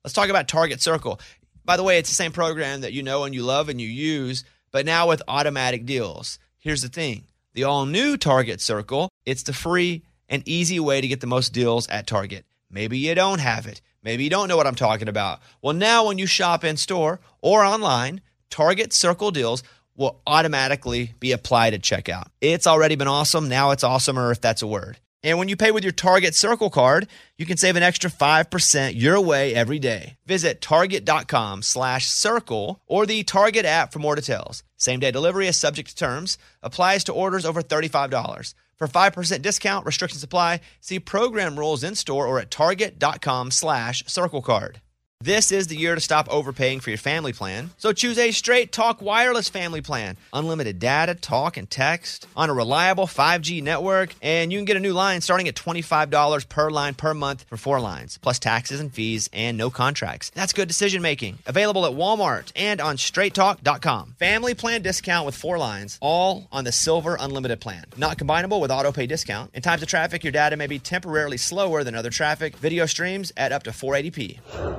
Let's talk about Target Circle. By the way, it's the same program that you know and you love and you use, but now with automatic deals. Here's the thing. The all-new Target Circle, it's the free and easy way to get the most deals at Target. Maybe you don't have it. Maybe you don't know what I'm talking about. Well, now when you shop in-store or online, Target Circle deals will automatically be applied at checkout. It's already been awesome. Now it's awesomer, if that's a word. And when you pay with your Target Circle card, you can save an extra 5% your way every day. Visit target.com/circle or the Target app for more details. Same-day delivery is subject to terms. Applies to orders over $35. For 5% discount, restrictions apply. See program rules in-store or at target.com/circle card. This is the year to stop overpaying for your family plan. So choose a Straight Talk Wireless family plan. Unlimited data, talk, and text on a reliable 5G network. And you can get a new line starting at $25 per line per month for 4 lines, plus taxes and fees and no contracts. That's good decision making. Available at Walmart and on straighttalk.com. Family plan discount with 4 lines, all on the Silver Unlimited plan. Not combinable with auto pay discount. In times of traffic, your data may be temporarily slower than other traffic. Video streams at up to 480p.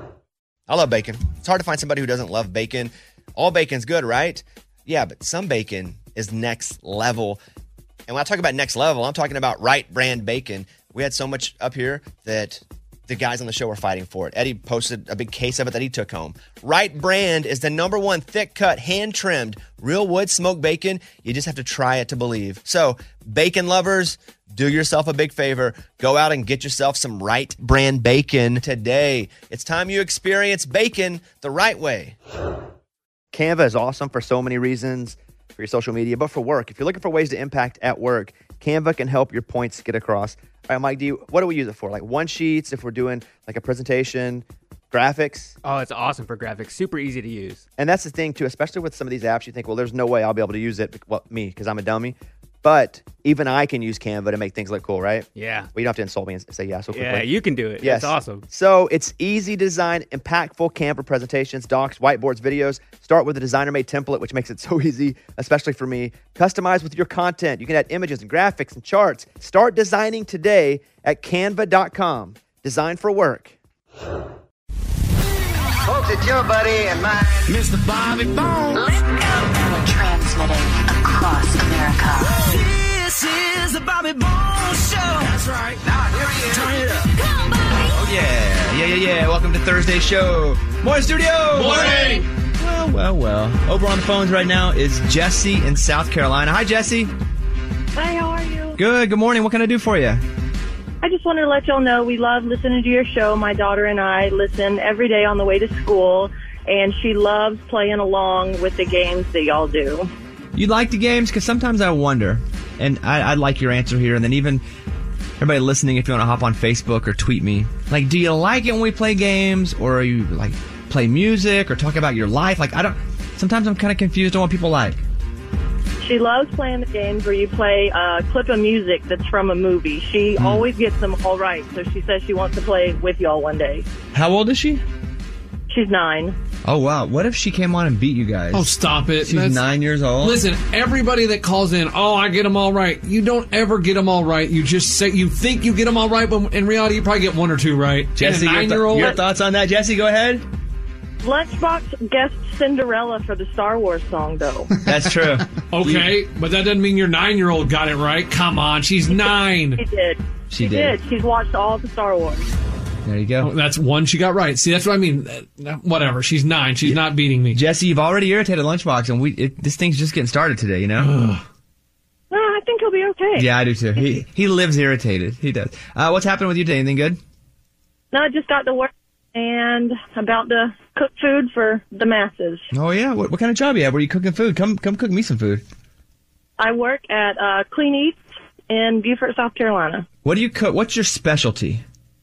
I love bacon. It's hard to find somebody who doesn't love bacon. All bacon's good, right? Yeah, but some bacon is next level. And when I talk about next level, I'm talking about Wright brand bacon. We had so much up here that the guys on the show were fighting for it. Eddie posted a big case of it that he took home. Wright brand is the #1 thick-cut, hand-trimmed, real wood smoked bacon. You just have to try it to believe. So, bacon lovers, do yourself a big favor. Go out and get yourself some Wright brand bacon today. It's time you experience bacon the right way. Canva is awesome for so many reasons, for your social media, but for work. If you're looking for ways to impact at work, Canva can help your points get across. All right, Mike, what do we use it for? Like one-sheets, if we're doing like a presentation, graphics? Oh, it's awesome for graphics. Super easy to use. And that's the thing, too, especially with some of these apps, you think, well, there's no way I'll be able to use it. Well, me, because I'm a dummy. But even I can use Canva to make things look cool, right? Yeah. Well, you don't have to insult me and say yeah so quickly. Yeah, you can do it. Yes. It's awesome. So it's easy to design impactful Canva presentations, docs, whiteboards, videos. Start with a designer-made template, which makes it so easy, especially for me. Customize with your content. You can add images and graphics and charts. Start designing today at canva.com. Design for work. Folks, it's your buddy and mine, Mr. Bobby Bones. Let's go. Transmitting across America. This is the Bobby Bones Show. That's right. Now here he is. Turn it up. Come on, Bobby. Oh, yeah. Welcome to Thursday's show. Morning, studio. Morning. Well. Over on the phones right now is Jesse in South Carolina. Hi, Jesse. Hi, how are you? Good morning. What can I do for you? I just wanted to let y'all know we love listening to your show. My daughter and I listen every day on the way to school, and she loves playing along with the games that y'all do. You like the games? Because sometimes I wonder, and I'd like your answer here, and then even everybody listening, if you want to hop on Facebook or tweet me, like, do you like it when we play games, or are you, like, play music or talk about your life? Like, sometimes I'm kind of confused on what people like. She loves playing the games where you play a clip of music that's from a movie. She always gets them all right, so she says she wants to play with y'all one day. How old is she? She's 9. Oh, wow. What if she came on and beat you guys? Oh, stop it. She's 9 years old? Listen, everybody that calls in, I get them all right. You don't ever get them all right. You just say, you think you get them all right, but in reality, you probably get 1 or 2 right. Jesse, your thoughts on that? Jesse, go ahead. Lunchbox guessed Cinderella for the Star Wars song, though. That's true. Okay, but that doesn't mean your 9-year-old got it right. Come on, she's 9. She did. She did. She's watched all the Star Wars. There you go. Oh, that's 1 she got right. See, that's what I mean. Whatever. She's 9. She's not beating me. Jesse, you've already irritated Lunchbox, and this thing's just getting started today, you know? No, I think he'll be okay. Yeah, I do too. He lives irritated. He does. What's happening with you today? Anything good? No, I just got to work and about to cook food for the masses. Oh, yeah? What kind of job you have? Where you cooking food? Come cook me some food. I work at Clean Eats in Beaufort, South Carolina. What do you cook? What's your specialty?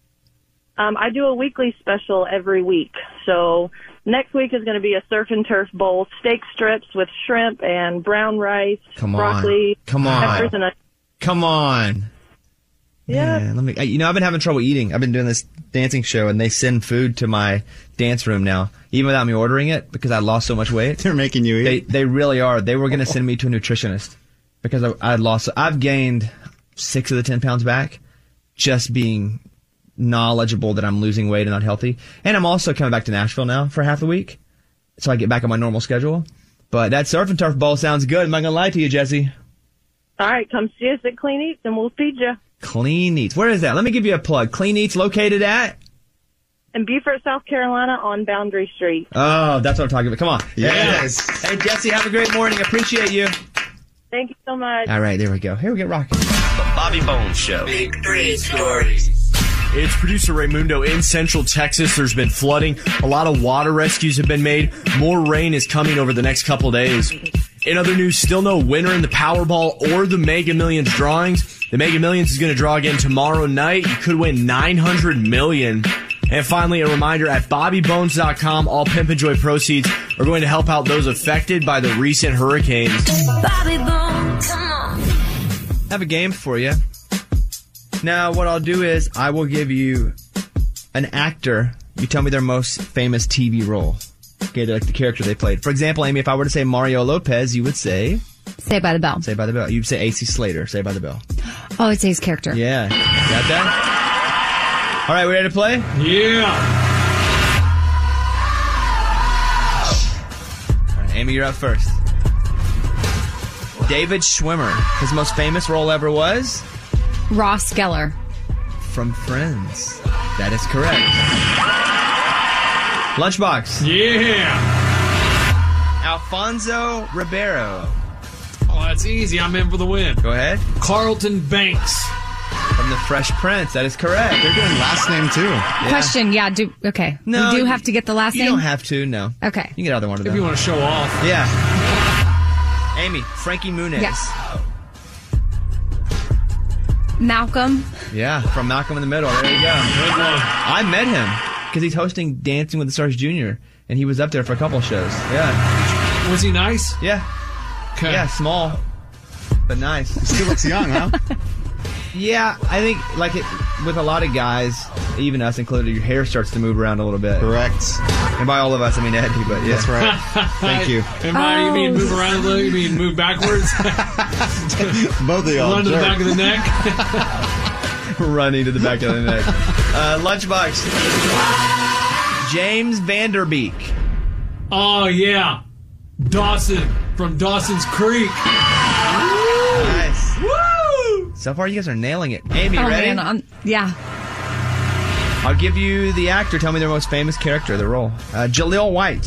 I do a weekly special every week. So next week is going to be a surf and turf bowl, steak strips with shrimp and brown rice, broccoli, peppers, and Come on. Yeah. Man, I've been having trouble eating. I've been doing this dancing show, and they send food to my dance room now, even without me ordering it, because I lost so much weight. They're making you eat. They really are. They were going to send me to a nutritionist because I've gained 6 of the 10 pounds back just being knowledgeable that I'm losing weight and not healthy. And I'm also coming back to Nashville now for half the week, so I get back on my normal schedule. But that Surf and Turf Bowl sounds good. I'm not going to lie to you, Jesse. All right, come see us at Clean Eats and we'll feed you. Clean Eats. Where is that? Let me give you a plug. Clean Eats located at? In Beaufort, South Carolina on Boundary Street. Oh, that's what I'm talking about. Come on. Yes. Hey, Jesse, have a great morning. Appreciate you. Thank you so much. All right, there we go. Here we get rocking. The Bobby Bones Show. Big 3 stories. It's producer Raymundo in Central Texas. There's been flooding. A lot of water rescues have been made. More rain is coming over the next couple of days. In other news, still no winner in the Powerball or the Mega Millions drawings. The Mega Millions is going to draw again tomorrow night. You could win $900 million. And finally, a reminder, at BobbyBones.com, all Pimp and Joy proceeds are going to help out those affected by the recent hurricanes. Bobby Bones, come on. I have a game for you. Now, what I'll do is I will give you an actor. You tell me their most famous TV role. Okay, like the character they played. For example, Amy, if I were to say Mario Lopez, you would say... Saved by the Bell. Saved by the Bell. You'd say AC Slater, Saved by the Bell. Oh, it's his character. Yeah. Got that? All right, we ready to play? Yeah. All right, Amy, you're up first. David Schwimmer. His most famous role ever was? Ross Geller. From Friends. That is correct. Lunchbox. Yeah. Alfonso Ribeiro. Oh, that's easy. I'm in for the win. Go ahead. Carlton Banks. From The Fresh Prince. That is correct. They're doing last name, too. Yeah. Question, okay. No, you do have to get the last name? You don't have to, no. Okay. You can get either one of them. If you want to show off. Yeah. Amy, Frankie Muniz. Yes. Malcolm. Yeah, from Malcolm in the Middle. There you go. Good one. I met him because he's hosting Dancing with the Stars Jr., and he was up there for a couple of shows. Yeah. Was he nice? Yeah. Okay. Yeah, small, but nice. Still looks young, huh? Yeah, I think with a lot of guys, even us included, your hair starts to move around a little bit. Correct. And by all of us, I mean Eddie, but yeah. That's right. Thank you. And by you mean move around a little? You mean move backwards? Both of y'all. Run to the back of the neck? Running to the back of the neck. Lunchbox. James Vanderbeek. Oh, yeah. Dawson from Dawson's Creek. Nice. Woo! So far, you guys are nailing it. Amy, ready? Man, yeah. I'll give you the actor. Tell me their most famous character, the role. Jaleel White.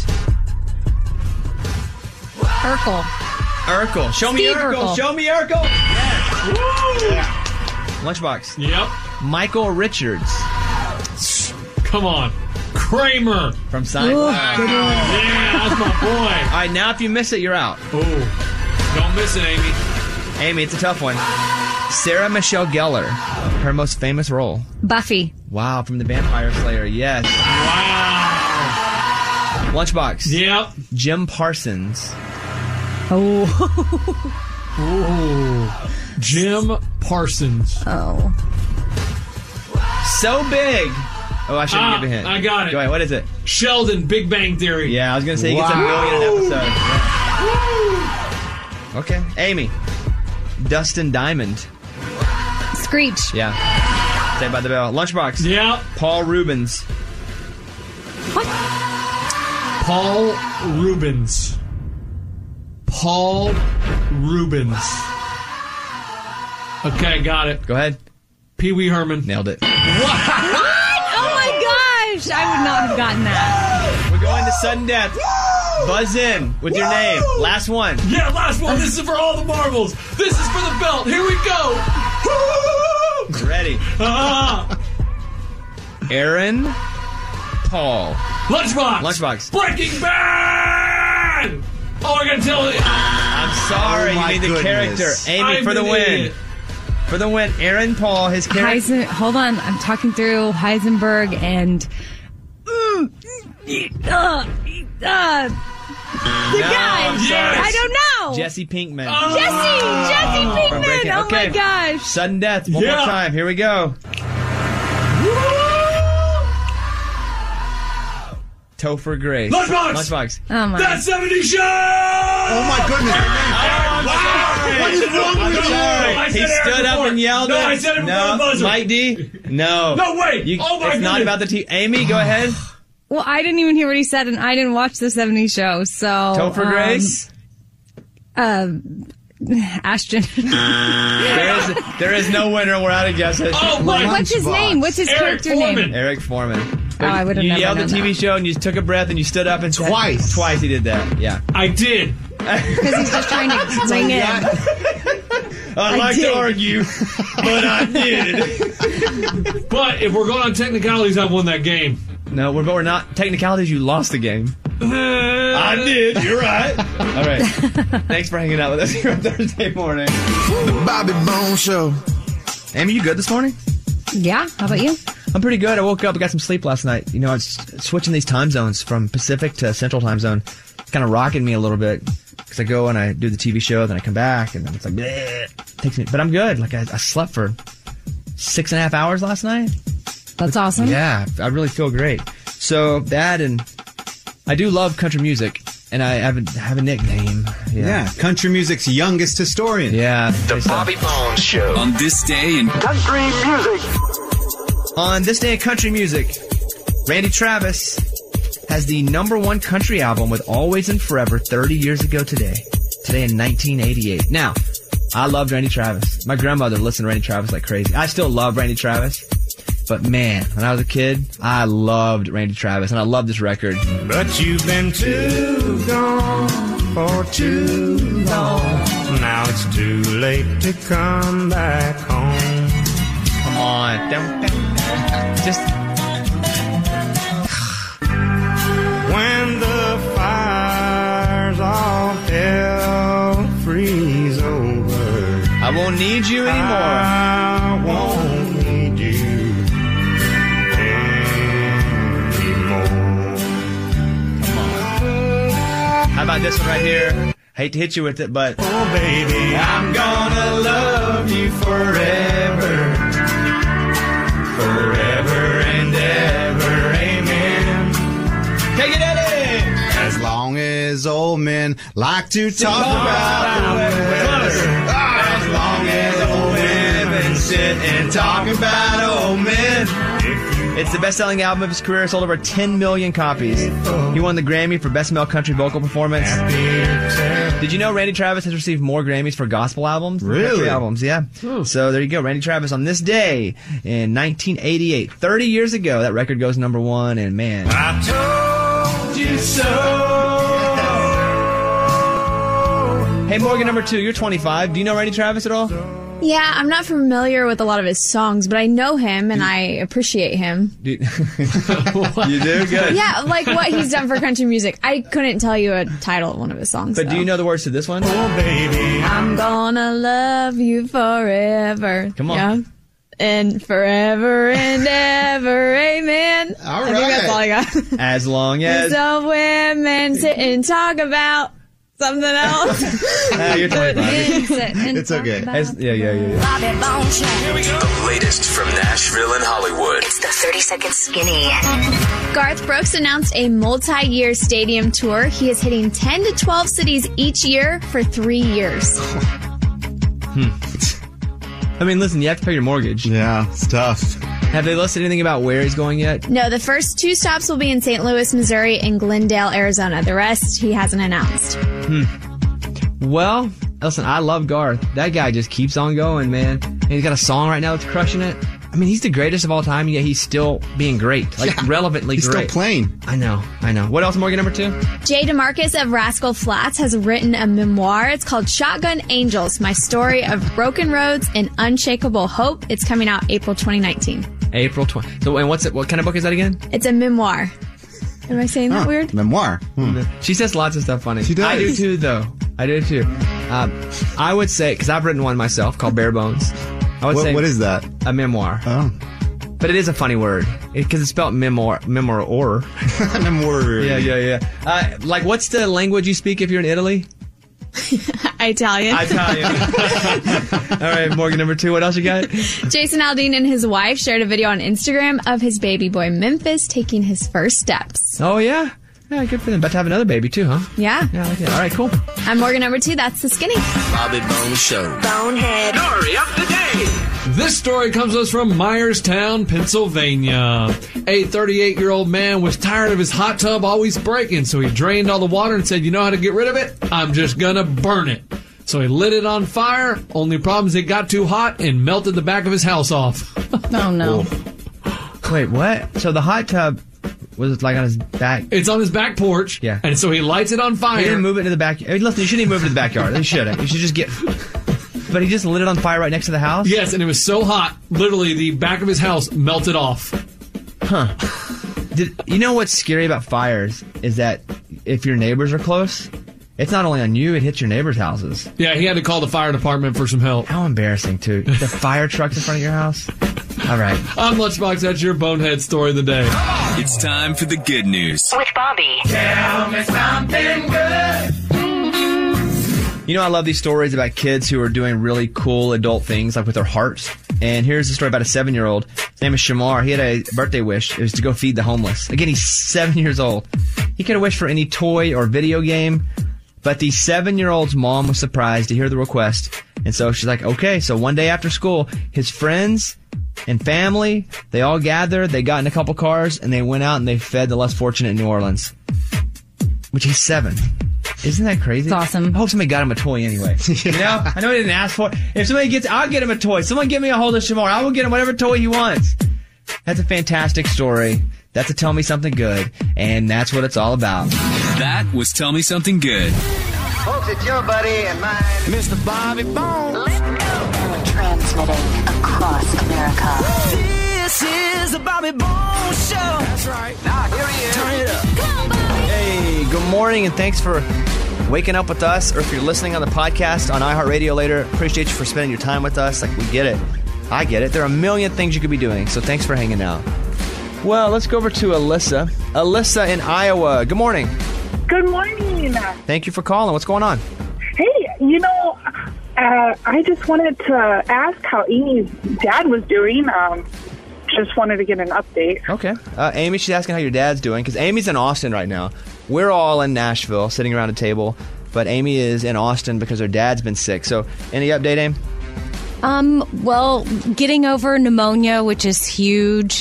Urkel. Show me Steve Urkel. Urkel. Show me Urkel. Yes. Woo! Yeah. Lunchbox. Yep. Michael Richards. Come on. Kramer. From Seinfeld. Yeah, that's my boy. All right, now if you miss it, you're out. Ooh. Don't miss it, Amy. Amy, it's a tough one. Sarah Michelle Gellar. Her most famous role. Buffy. Wow, from The Vampire Slayer. Yes. Wow. Lunchbox. Yep. Jim Parsons. Oh. Ooh. Jim Parsons. Oh. So big. Oh, I shouldn't give a hint. I got it. Go ahead. What is it? Sheldon, Big Bang Theory. Yeah, I was going to say he gets $1 million an episode. Yeah. Okay. Amy. Dustin Diamond. Screech. Yeah. Saved by the Bell. Lunchbox. Yeah. Paul Rubens. What? Paul Rubens. Paul Rubens. Okay, got it. Go ahead. Pee Wee Herman. Nailed it. What? Oh my gosh! I would not have gotten that. We're going to sudden death. Buzz in with your name. Last one. Yeah, last one. This is for all the marbles. This is for the belt. Here we go. Ready. Aaron Paul. Lunchbox. Breaking Bad. Oh, I gotta tell you. I'm sorry. You made the character. Amy, for the win. For the win, Aaron Paul, his character. Hold on, I'm talking through Heisenberg and the guy. Yes. I don't know. Jesse Pinkman. Jesse Pinkman. Oh my gosh. Sudden death. One more time. Here we go. Topher Grace. Lunchbox! Oh my. That 70s show! Oh my goodness. What is wrong with you? He stood up and yelled No, it. I said it before the buzzer. Mike D? No. No, wait. Oh, my It's not goodness. about the Amy, go ahead. Well, I didn't even hear what he said, and I didn't watch the 70s show, so... Topher Grace? Ashton. There is no winner. We're out of guesses. Oh, my What's his name? What's his character name? Eric Foreman. Oh, I would have You never yelled known the TV show and you took a breath and you stood up and said... Twice he did that, yeah. I did. Because he's just trying to ring in. I'd like to argue, but I did. But if we're going on technicalities, I won that game. No, we're not. Technicalities, you lost the game. I did. You're right. All right. Thanks for hanging out with us here on Thursday morning. The Bobby Bones Show. Amy, you good this morning? Yeah. How about you? I'm pretty good. I woke up, I got some sleep last night. You know, I was switching these time zones from Pacific to Central time zone. It's kind of rocking me a little bit because I go and I do the TV show, then I come back, and then it's like, bleh, takes me. But I'm good. Like I slept for 6.5 hours last night. That's awesome. Yeah, I really feel great. So that, and I do love country music, and I have a nickname. Yeah, country music's youngest historian. Yeah. The Bobby Bones Show. On this day in country music. On this day in country music, Randy Travis has the #1 country album with Always and Forever 30 years ago today in 1988. Now, I loved Randy Travis. My grandmother listened to Randy Travis like crazy. I still love Randy Travis. But man, when I was a kid, I loved Randy Travis, and I love this record. But you've been too gone for too long. Now it's too late to come back home. Come on. Just... When the fires of hell freeze over, I won't need you anymore. I won't need you anymore. Come on. How about this one right here? Hate to hit you with it, but... Oh, baby, I'm gonna love you forever. Forever and ever, amen. Take it, Eddie! As long as old men like to talk about the weather. As long as old men have been sitting and talking about old men. It's the best-selling album of his career. Sold over 10 million copies. He won the Grammy for Best Male Country Vocal Performance. Did you know Randy Travis has received more Grammys for gospel albums? than Really? Country albums, yeah. So there you go. Randy Travis on this day in 1988. 30 years ago, that record goes #1, and man. I told you so. Hey, Morgan, #2, you're 25. Do you know Randy Travis at all? Yeah, I'm not familiar with a lot of his songs, but I know him and I appreciate him. You do? Good. Yeah, like what he's done for country music. I couldn't tell you a title of one of his songs. But do though. you know the words to this one? Oh, baby. I'm gonna love you forever. Come on. Yeah. And forever and ever, amen. All I think that's all I got. As long as... So women sit and talk about something else. You're 25. It's okay. Yeah. Bobby Bones Show. Here we go. The latest from Nashville and Hollywood. It's the 30-second skinny. Garth Brooks announced a multi-year stadium tour. He is hitting 10 to 12 cities each year for 3 years. I mean, listen, you have to pay your mortgage. Yeah, it's tough. Have they listed anything about where he's going yet? No, the first 2 stops will be in St. Louis, Missouri, and Glendale, Arizona. The rest, he hasn't announced. Well, listen, I love Garth. That guy just keeps on going, man. And he's got a song right now that's crushing it. I mean, he's the greatest of all time, yet he's still being great. Like, relevantly He's great. still playing. I know. What else, Morgan, #2? Jay DeMarcus of Rascal Flatts has written a memoir. It's called Shotgun Angels, My Story of Broken Roads and Unshakable Hope. It's coming out April 2019. April 20. So, and what kind of book is that again? It's a memoir. Am I saying that weird? Memoir. She says lots of stuff funny. She does. I do too, though. I do. I would say, because I've written one myself called Bare Bones. I would say What is that? a memoir. Oh. But it is a funny word because it's spelled memoir. Memoir. Yeah. Like, what's the language you speak if you're in Italy? I Italian. All right, Morgan, number 2. What else you got? Jason Aldean and his wife shared a video on Instagram of his baby boy Memphis taking his first steps. Oh, yeah? Yeah, good for them. About to have another baby, too, huh? Yeah. Yeah, I like it. All right, cool. I'm Morgan, number 2. That's the Skinny. Bobby Bones Show. Bonehead. Story of the day. This story comes to us from Myerstown, Pennsylvania. A 38-year-old man was tired of his hot tub always breaking, so he drained all the water and said, you know how to get rid of it? I'm just gonna burn it. So he lit it on fire. Only problem is it got too hot and melted the back of his house off. Oh, no. Wait, what? So the hot tub was like on his back? It's on his back porch. Yeah. And so he lights it on fire. He didn't move it into the back. Listen, you shouldn't even move it to the backyard. You shouldn't. You should just get... But he just lit it on fire right next to the house? Yes, and it was so hot, literally the back of his house melted off. Huh. You know what's scary about fires is that if your neighbors are close, it's not only on you, it hits your neighbors' houses. Yeah, he had to call the fire department for some help. How embarrassing, too. The fire truck's in front of your house? All right. I'm Lunchbox. That's your bonehead story of the day. It's time for the good news. With Bobby. Tell me something good. You know, I love these stories about kids who are doing really cool adult things, like with their hearts. And here's a story about a 7-year-old. His name is Shamar. He had a birthday wish. It was to go feed the homeless. Again, he's 7 years old. He could have wished for any toy or video game, but the 7-year-old's mom was surprised to hear the request. And so she's like, okay. So one day after school, his friends and family, they all gathered. They got in a couple cars, and they went out and they fed the less fortunate in New Orleans. Which he's 7. Isn't that crazy? It's awesome. I hope somebody got him a toy anyway. You know? I know he didn't ask for it. If somebody gets, I'll get him a toy. Someone give me a hold of Shamar. I will get him whatever toy he wants. That's a fantastic story. That's a Tell Me Something Good. And that's what it's all about. That was Tell Me Something Good. Folks, it's your buddy and mine, Mr. Bobby Bones. Let's go. Transmitting across America. This is the Bobby Bones Show. That's right. Now, here he is. Turn it up. Come on, Bobby. Hey, good morning, and thanks for waking up with us, or if you're listening on the podcast on iHeartRadio later, appreciate you for spending your time with us. Like, we get it. I get it. There are a million things you could be doing, so thanks for hanging out. Well, let's go over to Alyssa. Alyssa in Iowa. Good morning. Good morning. Thank you for calling. What's going on? Hey, I just wanted to ask how Amy's dad was doing. Just wanted to get an update. Okay. Amy, she's asking how your dad's doing, because Amy's in Austin right now. We're all in Nashville sitting around a table, but Amy is in Austin because her dad's been sick. So, any update, Amy? Well, getting over pneumonia, which is huge,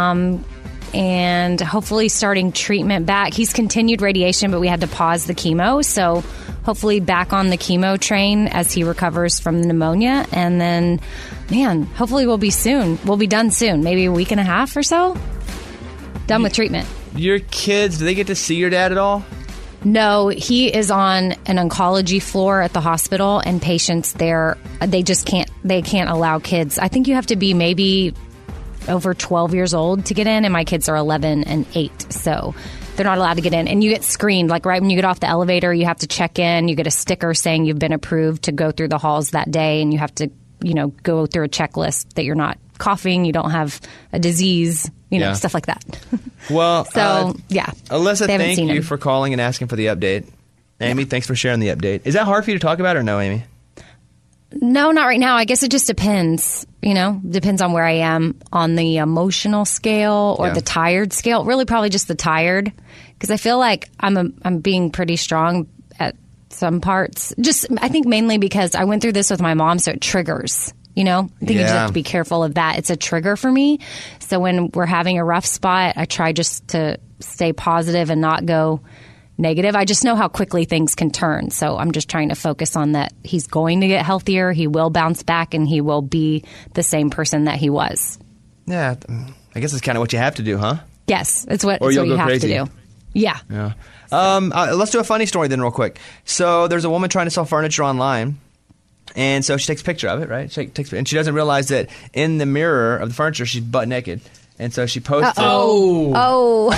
and hopefully starting treatment back. He's continued radiation, but we had to pause the chemo, so hopefully back on the chemo train as he recovers from the pneumonia. And then, man, hopefully we'll be done soon, maybe a week and a half or so, done with treatment. Your kids, do they get to see your dad at all? No, he is on an oncology floor at the hospital, and patients there, they can't allow kids. I think you have to be maybe over 12 years old to get in, and my kids are 11 and 8, so they're not allowed to get in. And you get screened, like right when you get off the elevator, you have to check in, you get a sticker saying you've been approved to go through the halls that day, and you have to, go through a checklist that you're not coughing, you don't have a disease, stuff like that. Well, yeah. Alyssa, thank you for calling and asking for the update. Amy, thanks for sharing the update. Is that hard for you to talk about or no, Amy? No, not right now. I guess it just depends. Depends on where I am on the emotional scale or the tired scale. Really, probably just the tired, because I feel like I'm being pretty strong at some parts. Just I think mainly because I went through this with my mom, so it triggers. I think you just have to be careful of that. It's a trigger for me. So when we're having a rough spot, I try just to stay positive and not go negative. I just know how quickly things can turn. So I'm just trying to focus on that. He's going to get healthier. He will bounce back, and he will be the same person that he was. Yeah. I guess it's kind of what you have to do, huh? Yes. It's what you have to do. Yeah. Let's do a funny story then real quick. So there's a woman trying to sell furniture online. And so she takes a picture of it, right? And she doesn't realize that in the mirror of the furniture, she's butt naked. And so she posts it. Oh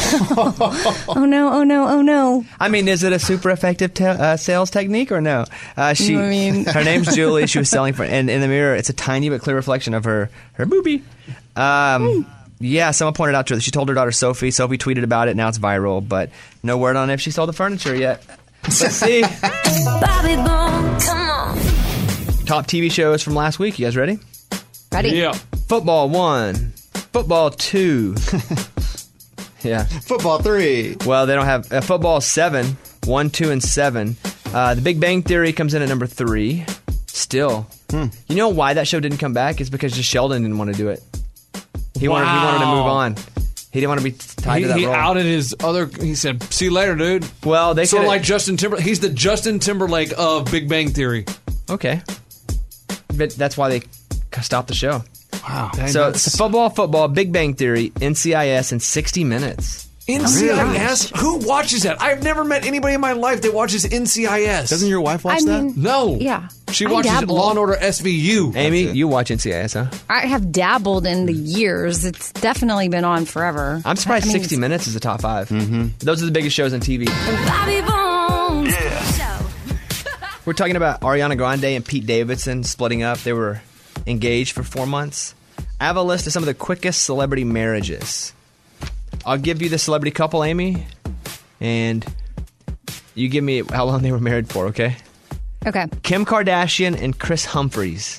no. I mean, is it a super effective sales technique or no? Her name's Julie. She was selling and in the mirror, it's a tiny but clear reflection of her boobie. Yeah, someone pointed out to her that she told her daughter Sophie. Sophie tweeted about it. Now it's viral, but no word on if she sold the furniture yet. Let's see. Bobby Bones, come on. Top TV shows from last week. You guys ready? Ready? Yeah. Football 1. Football 2. Yeah. Football 3. Well, they don't have... football 7. 1, 2, and 7. The Big Bang Theory comes in at number 3. Still. You know why that show didn't come back? It's because just Sheldon didn't want to do it. He wanted to move on. He didn't want to be tied to that He role. outed his other... He said, see you later, dude. Well, they sort of could've- like Justin Timberlake. He's the Justin Timberlake of Big Bang Theory. Okay. But that's why they stopped the show. Wow. So it's football, Big Bang Theory, NCIS, and 60 Minutes. NCIS? Who watches that? I've never met anybody in my life that watches NCIS. Doesn't your wife watch that? No. Yeah. She I watches dabble. Law & Order SVU. Amy, you watch NCIS, huh? I have dabbled in the years. It's definitely been on forever. I'm surprised I mean, 60 Minutes is the top 5. Mm-hmm. Those are the biggest shows on TV. Bobby Bones. We're talking about Ariana Grande and Pete Davidson splitting up. They were engaged for 4 months. I have a list of some of the quickest celebrity marriages. I'll give you the celebrity couple, Amy, and you give me how long they were married for, okay? Okay. Kim Kardashian and Chris Humphries.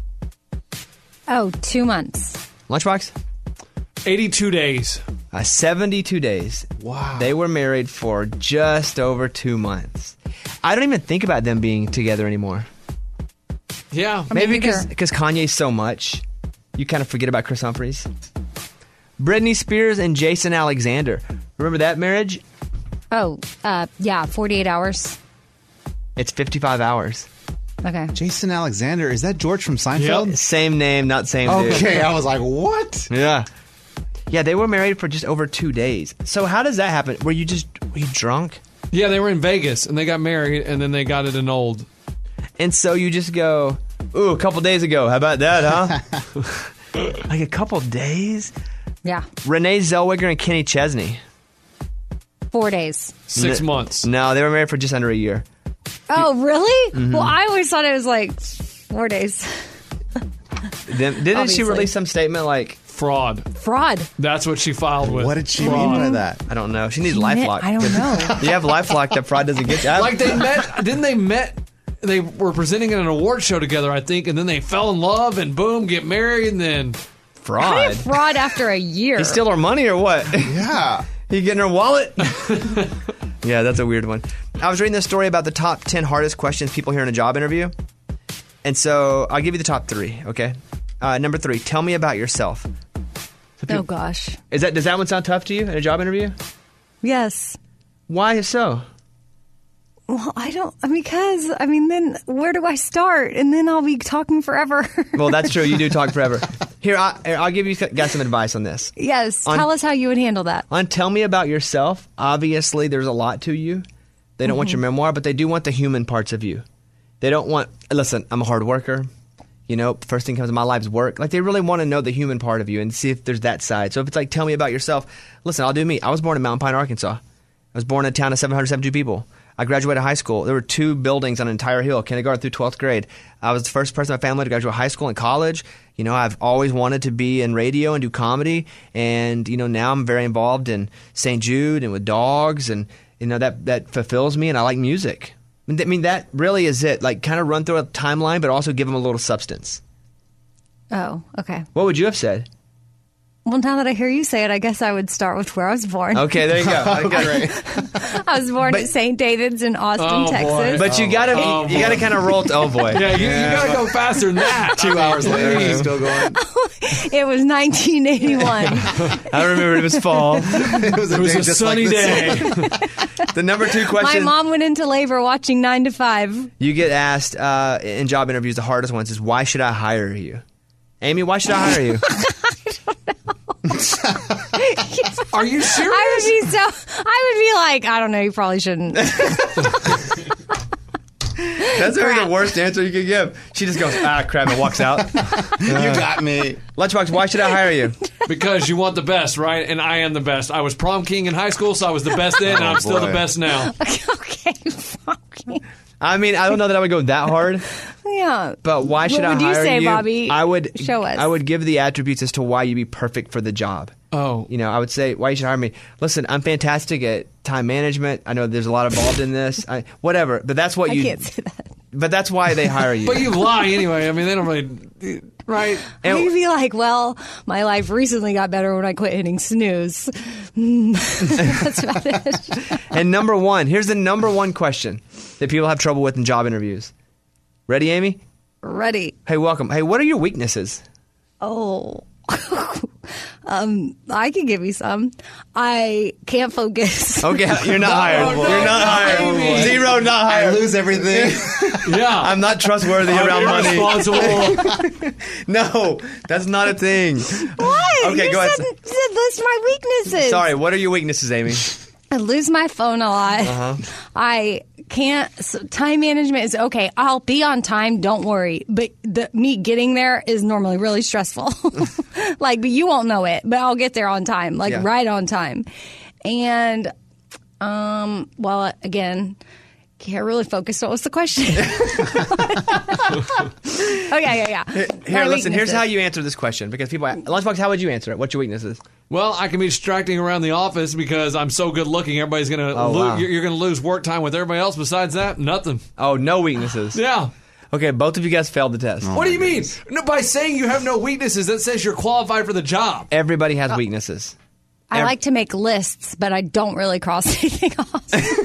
Oh, 2 months. Lunchbox? 82 days. 72 days. Wow. They were married for just over 2 months. I don't even think about them being together anymore. Yeah. Maybe because Kanye's so much, you kind of forget about Chris Humphries. Britney Spears and Jason Alexander. Remember that marriage? Oh, yeah, 48 hours. It's 55 hours. Okay. Jason Alexander, is that George from Seinfeld? Yep. Same name, not same dude. Okay, I was like, what? Yeah. Yeah, they were married for just over 2 days. So how does that happen? Were you drunk? Yeah, they were in Vegas, and they got married, and then they got it annulled. And so you just go, ooh, a couple days ago. How about that, huh? Like a couple days? Yeah. Renee Zellweger and Kenny Chesney. 4 days. 6 months. No, they were married for just under a year. Oh, really? Mhm. Well, I always thought it was like 4 days. Didn't she Obviously. release some statement like... Fraud. Fraud. That's what she filed with. What did she Fraud. mean by that? I don't know. She needs She LifeLock. meant- I don't know. You have LifeLock, that fraud doesn't get you. Like they met, they were presenting at an award show together, I think, and then they fell in love and boom, get married, and then fraud. How do you fraud after a year? He steal her money or what? Yeah. He getting her wallet? Yeah, that's a weird one. I was reading this story about the top 10 hardest questions people hear in a job interview. And so I'll give you the top 3, okay? Number 3, tell me about yourself. Oh, gosh. Does that one sound tough to you in a job interview? Yes. Why so? Well, then where do I start? And then I'll be talking forever. Well, that's true. You do talk forever. Here, I'll give you guys some advice on this. Yes. Tell us how you would handle that. On Tell Me About Yourself, obviously there's a lot to you. They don't want your memoir, but they do want the human parts of you. They don't want, listen, I'm a hard worker. You know, first thing comes to my life is work. Like, they really want to know the human part of you and see if there's that side. So if it's like, tell me about yourself, listen, I'll do me. I was born in Mountain Pine, Arkansas. I was born in a town of 772 people. I graduated high school. There were 2 buildings on an entire hill, kindergarten through 12th grade. I was the first person in my family to graduate high school and college. You know, I've always wanted to be in radio and do comedy. And, you know, now I'm very involved in St. Jude and with dogs. And, you know, that fulfills me, and I like music. I mean, that really is it. Like, kind of run through a timeline, but also give them a little substance. Oh, okay. What would you have said? Well, now that I hear you say it, I guess I would start with where I was born. Okay, there you go. Okay. I was born at St. David's in Austin, Texas. But you gotta kind of roll. Oh boy. Yeah, you gotta go faster than that. 2 hours later, she's still going. It was 1981. I remember it was fall. It was a sunny day. The number 2 My question mom went into labor watching 9 to 5. you get asked in job interviews, the hardest ones is, why should I hire you? Amy, why should I hire you? Are you serious? I would be like, I don't know, you probably shouldn't. That's the worst answer you could give. She just goes, crap, and walks out. You got me. Lunchbox, why should I hire you? Because you want the best, right? And I am the best. I was prom king in high school, so I was the best then, and I'm still the best now. Okay, fucking. I mean, I don't know that I would go that hard, Yeah. but why should I What would hire you say, you? Bobby? I would Show us. I would give the attributes as to why you'd be perfect for the job. Oh. You know, I would say, why you should hire me. Listen, I'm fantastic at time management. I know there's a lot involved in this. Whatever, but that's what I you... can't say that. But that's why they hire you. But you lie anyway. I mean, they don't really, right? I'd be like, well, my life recently got better when I quit hitting snooze. That's about it. And number one, here's the number one question that people have trouble with in job interviews. Ready, Amy? Ready. Hey, welcome. Hey, what are your weaknesses? Oh. I can give you some. I can't focus. Okay, you're not hired. You're not hired. Zero, not hired. I lose everything. Yeah. I'm not trustworthy around money. Irresponsible. No, that's not a thing. What? Okay, you go ahead. said list my weaknesses. Sorry, what are your weaknesses, Amy? I lose my phone a lot. Uh-huh. I can't. Time management is okay. I'll be on time. Don't worry. But me getting there is normally really stressful. But you won't know it. But I'll get there on time, right on time. And, well, again, can't really focus. What was the question? Okay, yeah. Here, listen. Here's how you answer this question because people, Lunchbox, how would you answer it? What's your weaknesses? Well, I can be distracting around the office because I'm so good looking. Everybody's gonna wow. you're gonna lose work time with everybody else. Besides that, nothing. Oh, no weaknesses. Yeah. Okay, both of you guys failed the test. What do you mean? No, by saying you have no weaknesses, that says you're qualified for the job. Everybody has weaknesses. I like to make lists, but I don't really cross anything off.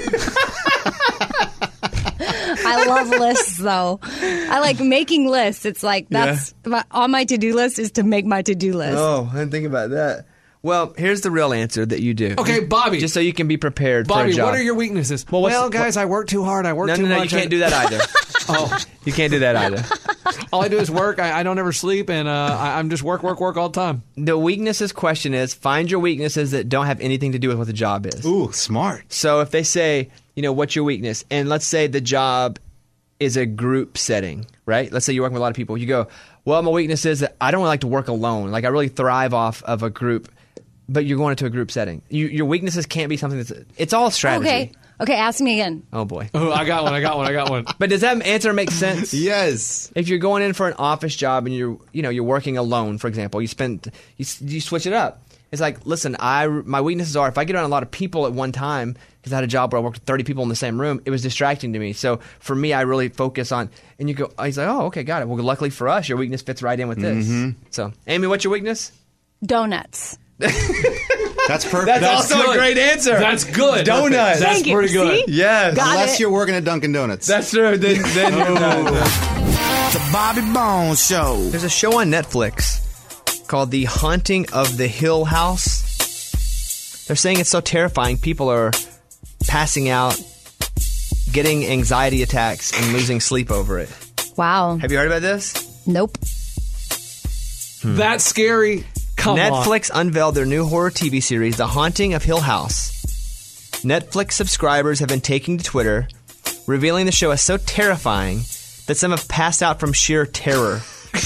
I love lists, though. I like making lists. It's like on my to-do list is to make my to-do list. Oh, I didn't think about that. Well, here's the real answer that you do. Okay, Bobby. Just so you can be prepared for a job. Bobby, what are your weaknesses? Well, guys, I work too hard. I work too much. No, you can't do that either. Oh. You can't do that either. All I do is work. I don't ever sleep, and I'm just work all the time. The weaknesses question is find your weaknesses that don't have anything to do with what the job is. Ooh, smart. So if they say, what's your weakness? And let's say the job is a group setting, right? Let's say you're working with a lot of people. You go, well, my weakness is that I don't really like to work alone. Like I really thrive off of a group, but you're going into a group setting. Your weaknesses can't be something it's all strategy. Okay, ask me again. Oh, boy. Oh, I got one. But does that answer make sense? Yes. If you're going in for an office job and you're working alone, for example, you switch it up. It's like, listen, my weaknesses are if I get around a lot of people at one time, because I had a job where I worked with 30 people in the same room, it was distracting to me. So for me, I really focus on, and you go, he's like, oh, okay, got it. Well, luckily for us, your weakness fits right in with this. Mm-hmm. So, Amy, what's your weakness? Donuts. That's perfect. That's also good. a great answer. That's good. Donuts. That's pretty good. See? Yes. Unless you're working at Dunkin' Donuts. That's true. Then The Bobby Bones Show. There's a show on Netflix called The Haunting of the Hill House. They're saying it's so terrifying. People are passing out, getting anxiety attacks, and losing sleep over it. Wow. Have you heard about this? Nope. That's scary. Come on. Netflix unveiled their new horror TV series, The Haunting of Hill House. Netflix subscribers have been taking to Twitter, revealing the show is so terrifying that some have passed out from sheer terror.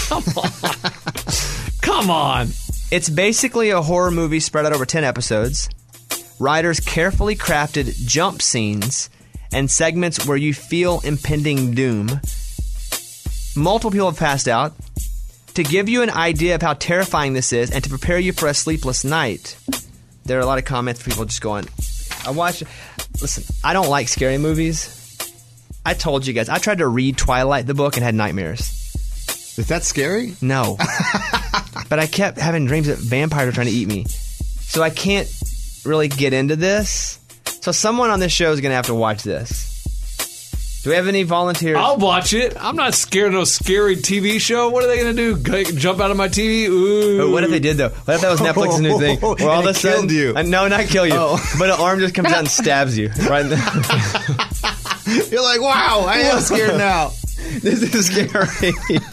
Come on. It's basically a horror movie spread out over 10 episodes. Writers carefully crafted jump scenes and segments where you feel impending doom. Multiple people have passed out. To give you an idea of how terrifying this is and to prepare you for a sleepless night, there are a lot of comments from people just going, listen, I don't like scary movies. I told you guys, I tried to read Twilight, the book, and had nightmares. Is that scary? No. But I kept having dreams that vampires were trying to eat me. So I can't really get into this. So someone on this show is going to have to watch this. Do we have any volunteers? I'll watch it. I'm not scared of no scary TV show. What are they going to do? Jump out of my TV? Ooh. What if they did, though? What if that was Netflix's new thing? Where all of a sudden, killed you. No, not kill you. Oh. But an arm just comes out and stabs you. Right in the You're like, wow, I am scared now. This is scary.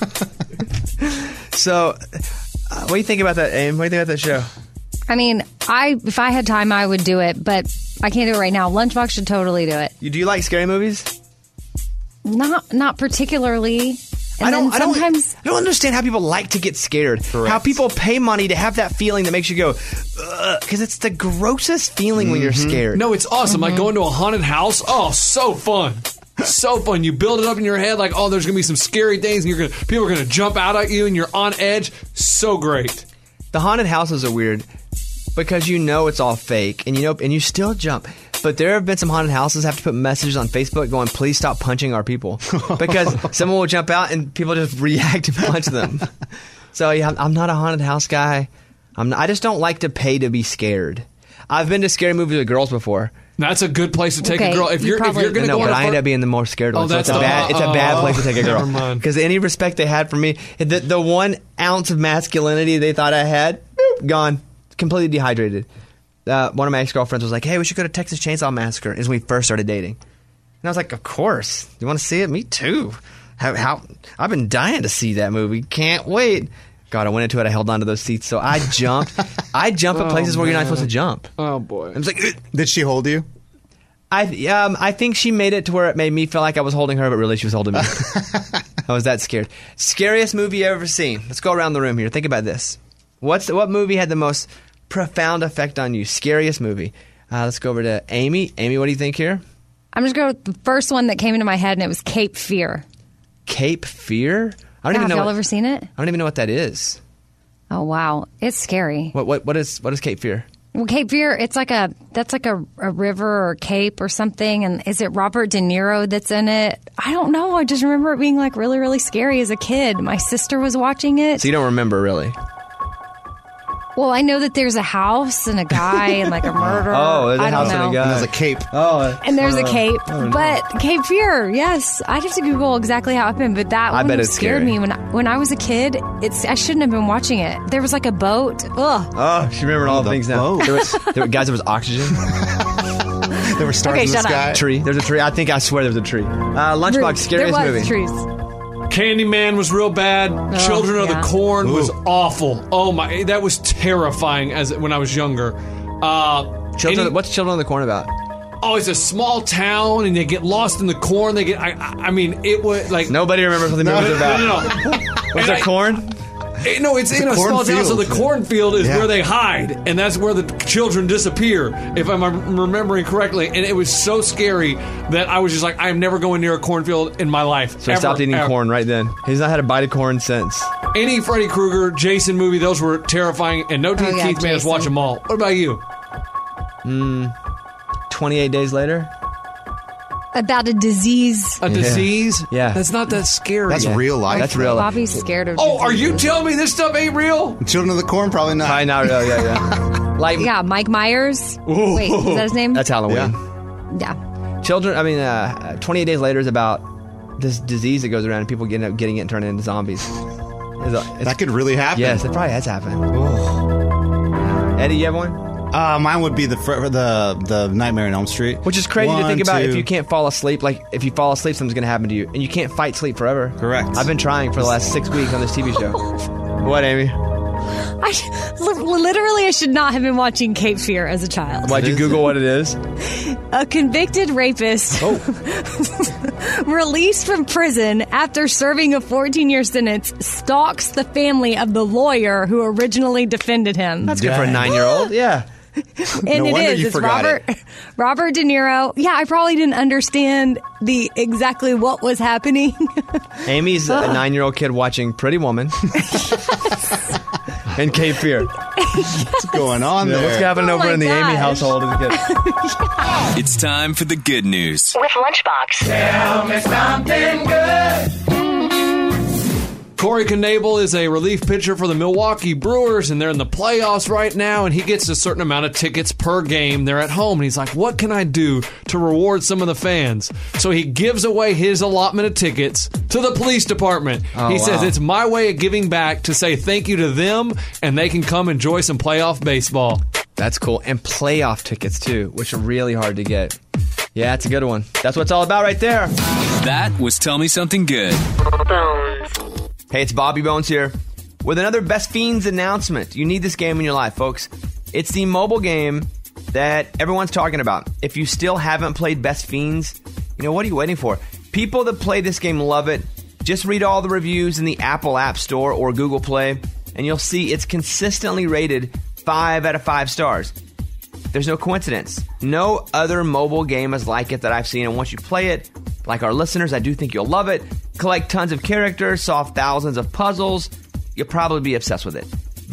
So, what do you think about that, Aim? What do you think about that show? I mean, if I had time, I would do it, but I can't do it right now. Lunchbox should totally do it. Do you like scary movies? Not particularly. And I don't understand how people like to get scared. Correct. How people pay money to have that feeling that makes you go, because it's the grossest feeling when you're scared. No, it's awesome. Like going to a haunted house. Oh, so fun. So fun. You build it up in your head like, oh, there's going to be some scary things, and people are going to jump out at you, and you're on edge. So great. The haunted houses are weird because it's all fake, and you still jump. But there have been some haunted houses have to put messages on Facebook going, please stop punching our people. Because someone will jump out and people just react and punch them. So yeah, I'm not a haunted house guy. I just don't like to pay to be scared. I've been to scary movies with girls before. That's a good place to take a girl. If you're going to go, but I end up being the more scared one. So it's a bad place to take a girl. Because any respect they had for me, the 1 ounce of masculinity they thought I had, gone, completely dehydrated. One of my ex-girlfriends was like, hey, we should go to Texas Chainsaw Massacre, is when we first started dating. And I was like, of course. You want to see it? Me too. I've been dying to see that movie. Can't wait. God, I went into it. I held on to those seats. So I jumped. I jump at places where you're not supposed to jump. Oh, boy. I was like, did she hold you? I think she made it to where it made me feel like I was holding her, but really she was holding me. I was that scared. Scariest movie you ever seen? Let's go around the room here. Think about this. What movie had the most profound effect on you? Scariest movie. Let's go over to Amy. Amy, what do you think here? I'm just going to go with the first one that came into my head, and it was Cape Fear. Cape Fear? Have y'all ever seen it? I don't even know what that is. Oh wow, it's scary. What is Cape Fear? Well, Cape Fear, it's like a river or cape or something. And is it Robert De Niro that's in it? I don't know. I just remember it being like really, really scary as a kid. My sister was watching it. So you don't remember really? Well, I know that there's a house and a guy and like a murder. Oh, there's a house and a guy. And there's a cape. Oh, and there's a cape. But Cape Fear, yes. I'd have to Google exactly how it happened. But that one scared me. When I was a kid, I shouldn't have been watching it. There was like a boat. Ugh. Oh, she remembered all the things now. There was oxygen. There were stars in the sky. Tree. There's a tree. I swear there was a tree. Lunchbox, scariest movie. There was trees. Candyman was real bad. Children of the Corn was awful. Oh my, that was terrifying when I was younger. What's Children of the Corn about? Oh, it's a small town, and they get lost in the corn. They get. I mean, it was like nobody remembers what the movie was about. No. Was there corn? No, it's in a small town, so the cornfield is where they hide, and that's where the children disappear, if I'm remembering correctly. And it was so scary that I was just like, I am never going near a cornfield in my life. So he stopped eating corn right then. He's not had a bite of corn since. Any Freddy Krueger, Jason movie, those were terrifying, and No Teeth Keith made us watch them all. What about you? 28 Days Later. About a disease. A disease? Yeah. That's not that scary. That's real life. That's real life. Bobby's scared of are you telling me this stuff ain't real? Children of the Corn, probably not. Probably not real, yeah. Like, yeah, Mike Myers. Ooh. Wait, is that his name? That's Halloween. Yeah. 28 Days Later is about this disease that goes around and people end up getting it and turning into zombies. That could really happen. Yes, it probably has happened. Eddie, you have one? Mine would be the Nightmare on Elm Street. Which is crazy to think about. If you can't fall asleep, like if you fall asleep, something's going to happen to you. And you can't fight sleep forever. Correct. I've been trying for the last 6 weeks on this TV show. What, Amy? I should not have been watching Cape Fear as a child. Why'd you Google what it is? A convicted rapist released from prison after serving a 14-year sentence stalks the family of the lawyer who originally defended him. That's good for a 9-year-old. Yeah. And it's Robert De Niro. Yeah, I probably didn't understand exactly what was happening. Amy's a 9-year-old kid watching Pretty Woman. And Cape Fear. What's going on there? What's happening over in the Amy household as a kid? It's time for the good news. With Lunchbox. Tell me something good. Corey Knebel is a relief pitcher for the Milwaukee Brewers, and they're in the playoffs right now, and he gets a certain amount of tickets per game. They're at home, and he's like, what can I do to reward some of the fans? So he gives away his allotment of tickets to the police department. He says, it's my way of giving back to say thank you to them, and they can come enjoy some playoff baseball. That's cool. And playoff tickets, too, which are really hard to get. Yeah, it's a good one. That's what it's all about right there. That was Tell Me Something Good. Hey, it's Bobby Bones here with another Best Fiends announcement. You need this game in your life, folks. It's the mobile game that everyone's talking about. If you still haven't played Best Fiends, what are you waiting for? People that play this game love it. Just read all the reviews in the Apple App Store or Google Play, and you'll see it's consistently rated 5 out of 5 stars. There's no coincidence. No other mobile game is like it that I've seen, and once you play it, like our listeners, I do think you'll love it. Collect tons of characters, solve thousands of puzzles. You'll probably be obsessed with it.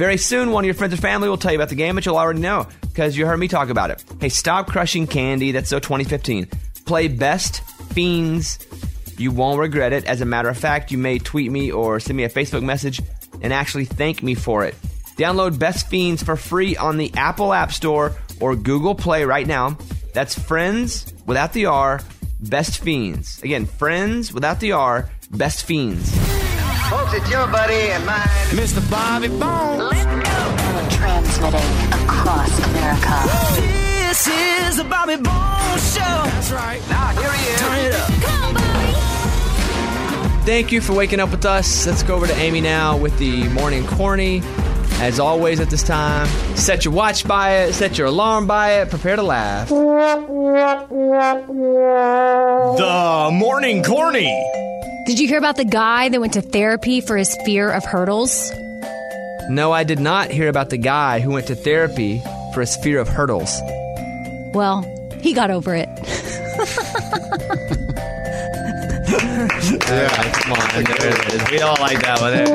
Very soon, one of your friends or family will tell you about the game, but you'll already know because you heard me talk about it. Hey, stop crushing candy. That's so 2015. Play Best Fiends. You won't regret it. As a matter of fact, you may tweet me or send me a Facebook message and actually thank me for it. Download Best Fiends for free on the Apple App Store or Google Play right now. That's Friends without the R, Best Fiends. Again, Friends without the R, Best Fiends. Folks, it's your buddy and mine, Mr. Bobby Bones. Let's go. Transmitting across America. This is the Bobby Bones Show. That's right. Now, here he is. Turn it up. Come on, Bobby. Thank you for waking up with us. Let's go over to Amy now with the Morning Corny. As always at this time, set your watch by it, set your alarm by it, prepare to laugh. The Morning Corny. Did you hear about the guy that went to therapy for his fear of hurdles? No, I did not hear about the guy who went to therapy for his fear of hurdles. Well, he got over it. Yeah, come on, there it is. We all like that one. There you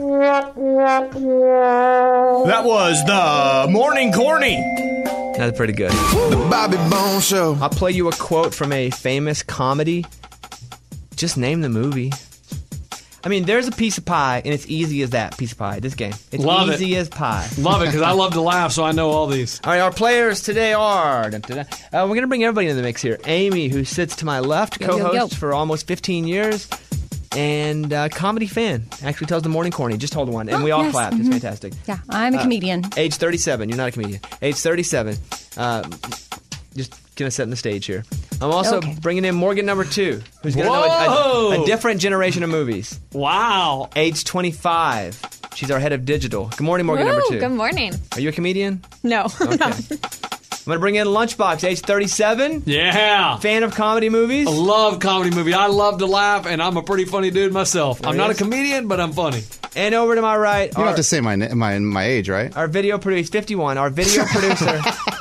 go. That was the Morning Corny. That's pretty good. The Bobby Bones Show. I'll play you a quote from a famous comedy. Just name the movie. I mean, there's a piece of pie, and it's easy as that piece of pie. This game. It's Love easy it. as pie. Love it, because I love to laugh, so I know all these. All right, our players today are... we're going to bring everybody into the mix here. Amy, who sits to my left, co-host for almost 15 years, and comedy fan. Actually tells the Morning Corny. Just hold one. And we all yes. clapped. It's fantastic. Yeah, I'm a comedian. Age 37. You're not a comedian. Age 37. Just going to set in the stage here. I'm also bringing in Morgan number 2, who's going to know a different generation of movies. Wow. Age 25. She's our head of digital. Good morning, Morgan number 2. Good morning. Are you a comedian? No, I'm not. I'm going to bring in Lunchbox, age 37. Yeah. Fan of comedy movies? I love comedy movies. I love to laugh, and I'm a pretty funny dude myself. I'm not a comedian, but I'm funny. And over to my right. You don't have to say my age, right? Our video producer, 51. Our video producer.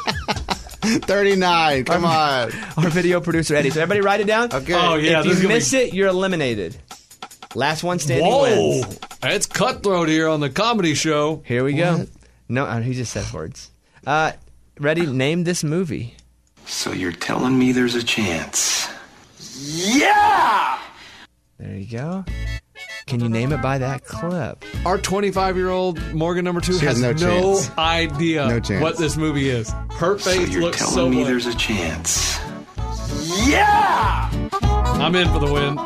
39. Come on. Our video producer, Eddie. So everybody write it down? Okay. Oh, yeah. If you miss it, you're eliminated. Last one standing wins. It's cutthroat here on the comedy show. Here we go. No, he just says words. Ready? Name this movie. So you're telling me there's a chance? Yeah! There you go. Can you name it by that clip? Our 25-year-old Morgan number 2 She has has no chance. idea No chance. what this movie is. Her face So you're looks telling so me blank. there's a chance? Yeah! I'm in for the win.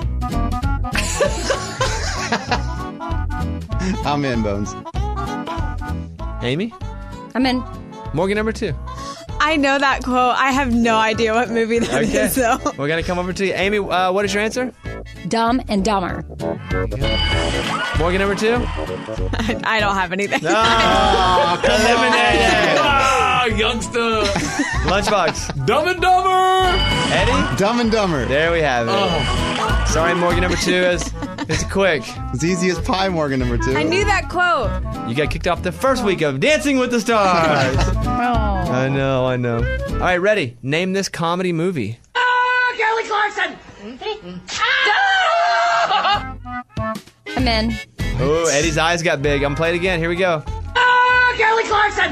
I'm in, Bones. Amy? I'm in. Morgan number 2. I know that quote. I have no idea what movie that is, though. We're going to come over to you. Amy, what is your answer? Dumb and Dumber. Morgan number 2? I don't have anything. Oh, eliminated. Youngster. Lunchbox. Dumb and Dumber. Eddie? Dumb and Dumber. There we have it. Oh. Sorry, Morgan number 2. It's quick. It's easy as pie, Morgan number 2. I knew that quote. You got kicked off the first week of Dancing with the Stars. I know. All right, ready. Name this comedy movie. Kelly Clarkson! I'm in. Oh, Eddie's eyes got big. I'm playing it again. Here we go. Kelly Clarkson!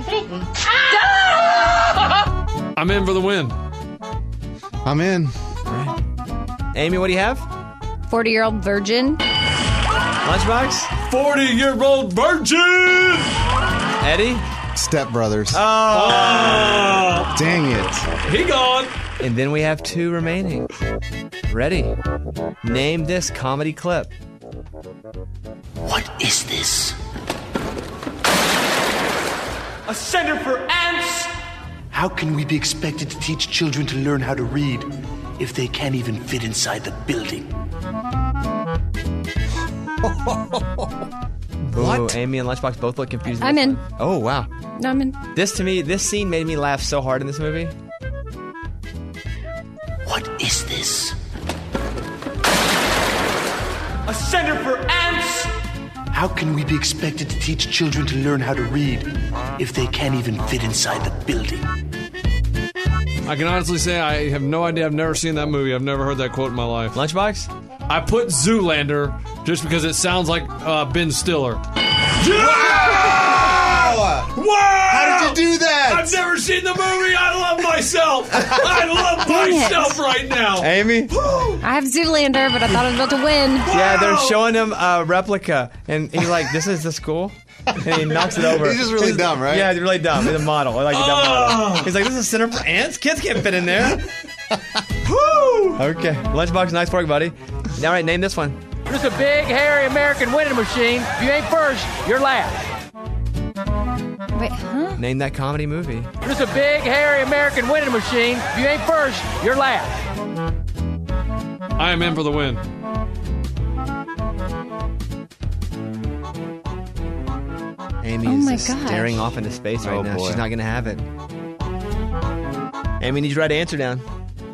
I'm in for the win. I'm in. Amy, what do you have? 40-year-old virgin. Lunchbox? 40-year-old virgin! Eddie? Step Brothers. Oh! Dang it. He gone. And then we have 2 remaining. Ready? Name this comedy clip. What is this? A center for ants! How can we be expected to teach children to learn how to read if they can't even fit inside the building? What? Ooh, Amy and Lunchbox both look confused. I'm in. Oh, wow. No, I'm in. This scene made me laugh so hard in this movie. What is this? A center for ants! How can we be expected to teach children to learn how to read if they can't even fit inside the building? I can honestly say I have no idea. I've never seen that movie. I've never heard that quote in my life. Lunchbox? I put Zoolander just because it sounds like Ben Stiller. Yeah! Wow! How did you do that? I've never seen the movie. I love myself. I love myself right now. Amy? I have Zoolander, but I thought I was about to win. Yeah, they're showing him a replica, and he's like, "This is the school," and he knocks it over. He's just really dumb, right? Yeah, he's really dumb. He's a model. I like a dumb model. He's like, "This is a center for ants. Kids can't fit in there." Okay, Lunchbox, nice work, buddy. All right, name this one. This is a big, hairy American winning machine. If you ain't first, you're last. Wait, huh? Name that comedy movie. This is a big, hairy American winning machine. If you ain't first, you're last. I am in for the win. Amy Oh is my just gosh. staring off into space right Oh, now. boy. She's not going to have it. Amy, need you to write an answer down.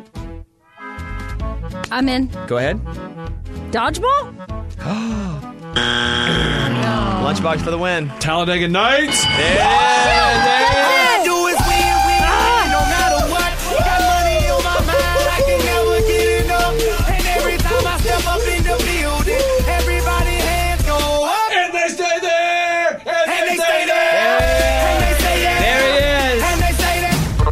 I'm in. Go ahead. Dodgeball? Lunchbox for the win. Talladega Nights. Do is win, no matter what. Got money on my mind, I can never get enough. And every time I step up in the building, everybody hands go up. And they stay there. And they stay there. And they stay there. There he is. And they stay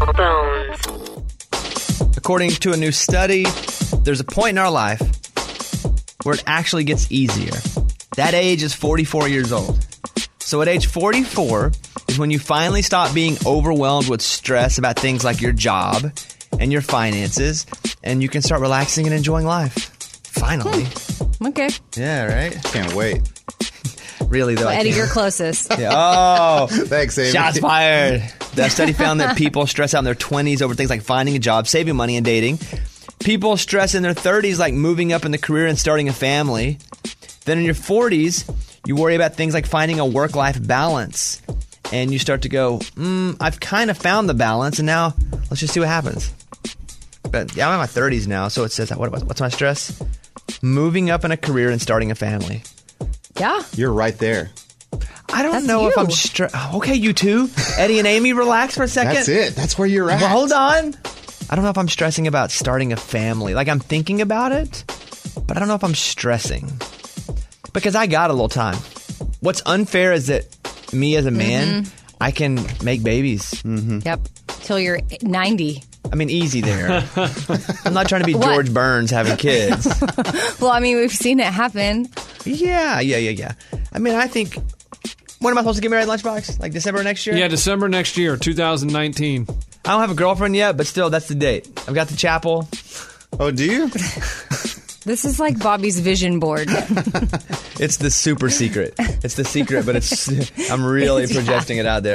there. According to a new study, there's a point in our life where it actually gets easier. That age is 44 years old. So at age 44 is when you finally stop being overwhelmed with stress about things like your job and your finances, and you can start relaxing and enjoying life. Finally. Okay. Yeah, right? Can't wait. Really, though. Well, I Eddie, can't. you're closest. Yeah. Oh, Thanks, Amy. shots fired. That study found that people stress out in their 20s over things like finding a job, saving money, and dating. People stress in their 30s like moving up in the career and starting a family. Then in your 40s, you worry about things like finding a work-life balance. And you start to go, I've kind of found the balance, and now let's just see what happens. But yeah, I'm in my 30s now, so it says, what's my stress? Moving up in a career and starting a family. Yeah. You're right there. I don't That's know if you. I'm stressed. Okay, you two. Eddie and Amy, relax for a second. That's it. That's where you're at. Well, hold on. I don't know if I'm stressing about starting a family. Like, I'm thinking about it, but I don't know if I'm stressing. Because I got a little time. What's unfair is that me as a man, I can make babies. Mm-hmm. Yep. Till you're 90. I mean, easy there. I'm not trying to be George Burns having kids. Well, I mean, we've seen it happen. Yeah. I mean, I think... When am I supposed to get married, Lunchbox? Like December next year? Yeah, December next year, 2019. I don't have a girlfriend yet, but still, that's the date. I've got the chapel. Oh, do you? This is like Bobby's vision board. It's the super secret. It's the secret, but I'm really projecting it out there.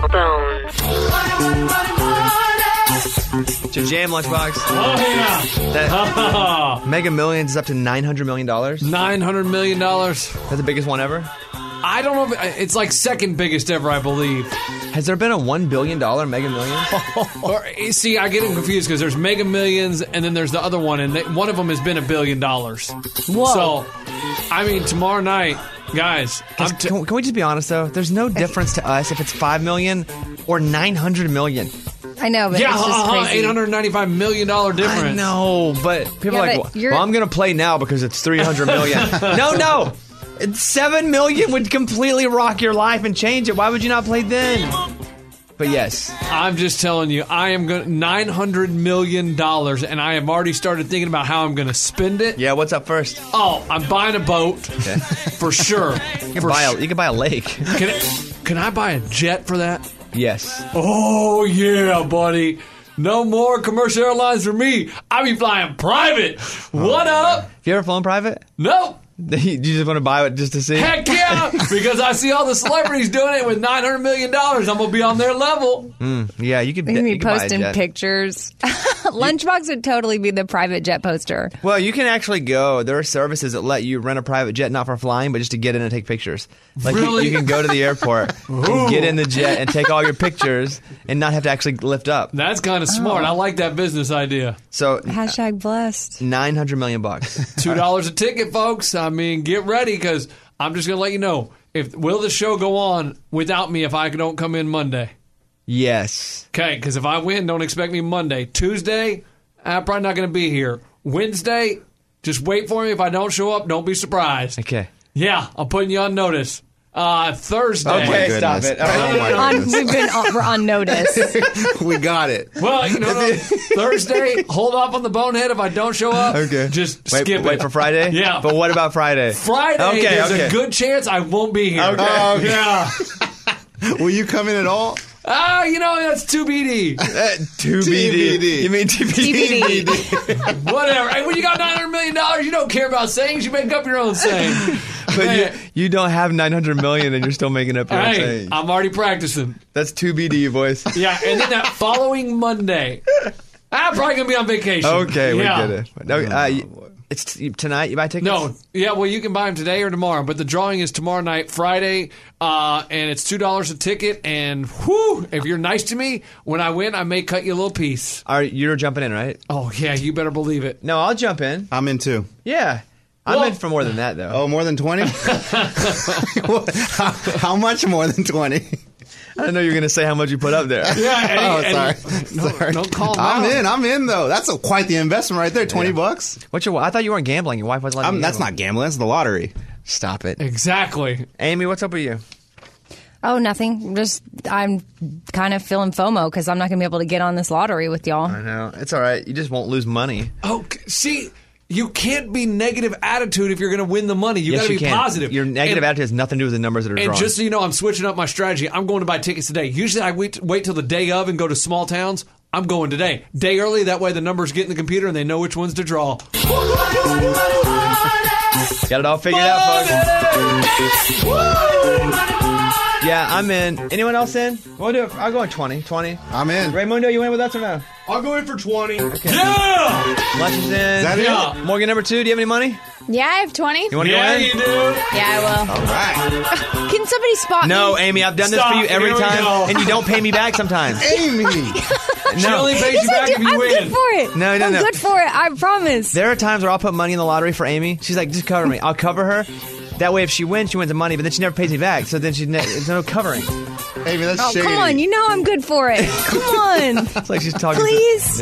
It's your jam, Lunchbox. Oh, yeah. That Mega Millions is up to $900 million. $900 million. That's the biggest one ever? I don't know if it's like second biggest ever, I believe. Has there been a $1 billion Mega Millions? Or, see, I get them confused because there's Mega Millions and then there's the other one, and one of them has been $1 billion. Whoa. So, I mean, tomorrow night, guys. Can we just be honest, though? There's no difference to us if it's $5 million or $900 million. I know, but it's just crazy. $895 million difference. I know, but people are like, well, I'm going to play now because it's $300 million. No. $7 million would completely rock your life and change it. Why would you not play then? But yes. I'm just telling you, I am going $900 million, and I have already started thinking about how I'm going to spend it. Yeah, what's up first? Oh, I'm buying a boat. Okay. For sure. You can buy a lake. Can I buy a jet for that? Yes. Oh, yeah, buddy. No more commercial airlines for me. I be flying private. What up? Have you ever flown private? Nope. You just want to buy it just to see? Heck yeah! Because I see all the celebrities doing it with $900 million. I'm going to be on their level. Yeah, you could be buy a posting jet. pictures. Lunchbox would totally be the private jet poster. Well, you can actually go. There are services that let you rent a private jet, not for flying, but just to get in and take pictures. Like Really? you can go to the airport and get in the jet and take all your pictures and not have to actually lift up. That's kind of smart. I like that business idea. So Hashtag blessed. $900 million. $2 a ticket, folks. I mean, get ready because I'm just going to let you know. Will the show go on without me if I don't come in Monday? Yes. Okay, because if I win, don't expect me Monday. Tuesday, I'm probably not going to be here. Wednesday, just wait for me. If I don't show up, don't be surprised. Okay. Yeah, I'm putting you on notice. Thursday. Okay, stop it. We're on notice. We got it. Well, Thursday, hold off on the bonehead if I don't show up. Okay. Just Wait skip it. for Friday? Yeah. But what about Friday? Friday, there's a good chance I won't be here. Okay. Yeah. Will you come in at all? That's 2BD. 2BD. You mean TBD? Whatever. Hey, when you got $900 million, you don't care about sayings. You make up your own saying. But you don't have $900 million and you're still making up your own saying. I'm already practicing. That's 2BD, boys. Yeah, and then that following Monday, I'm probably going to be on vacation. Okay, we Yeah. get it. No, it's tonight. You buy tickets? No. Yeah, well, you can buy them today or tomorrow, but the drawing is tomorrow night, Friday, and it's $2 a ticket. And whew, if you're nice to me, when I win, I may cut you a little piece. You're jumping in, right? Oh, yeah, you better believe it. No, I'll jump in. I'm in too. Yeah. I'm in for more than that, though. Oh, more than 20? How much more than 20? I didn't know you were going to say how much you put up there. Yeah, sorry. Don't call them I'm in, though. That's quite the investment right there, $20. I thought you weren't gambling. Your wife was letting you That's not gambling. That's the lottery. Stop it. Exactly. Amy, what's up with you? Oh, nothing. Just I'm kind of feeling FOMO because I'm not going to be able to get on this lottery with y'all. I know. It's all right. You just won't lose money. Oh, see, you can't be negative attitude if you're going to win the money. You got to be positive. Your negative attitude has nothing to do with the numbers that are drawn. And just so you know, I'm switching up my strategy. I'm going to buy tickets today. Usually I wait till the day of and go to small towns. I'm going today. Day early, that way the numbers get in the computer and they know which ones to draw. Got it all figured out, folks. Yeah, I'm in. Anyone else in? We'll do it. I'll go in 20. I'm in. Raymundo, you in with us or no? I'll go in for 20. Okay. Yeah! Lunch is in. Is that it? Morgan number 2, do you have any money? Yeah, I have 20. You want to go in? you do. Yeah, I will. All right. Can somebody spot me? No, Amy, I've done this for you every Here we time, go. and you don't pay me back sometimes. Amy! She only pays Yes, you back I do. if you I'm win. good for it. No. I'm good for it. I promise. There are times where I'll put money in the lottery for Amy. She's like, just cover me. I'll cover her. That way, if she wins the money, but then she never pays me back. So then there's no covering. Amy, that's Oh, shady. come on. You know I'm good for it. Come on. It's like she's talking. Please.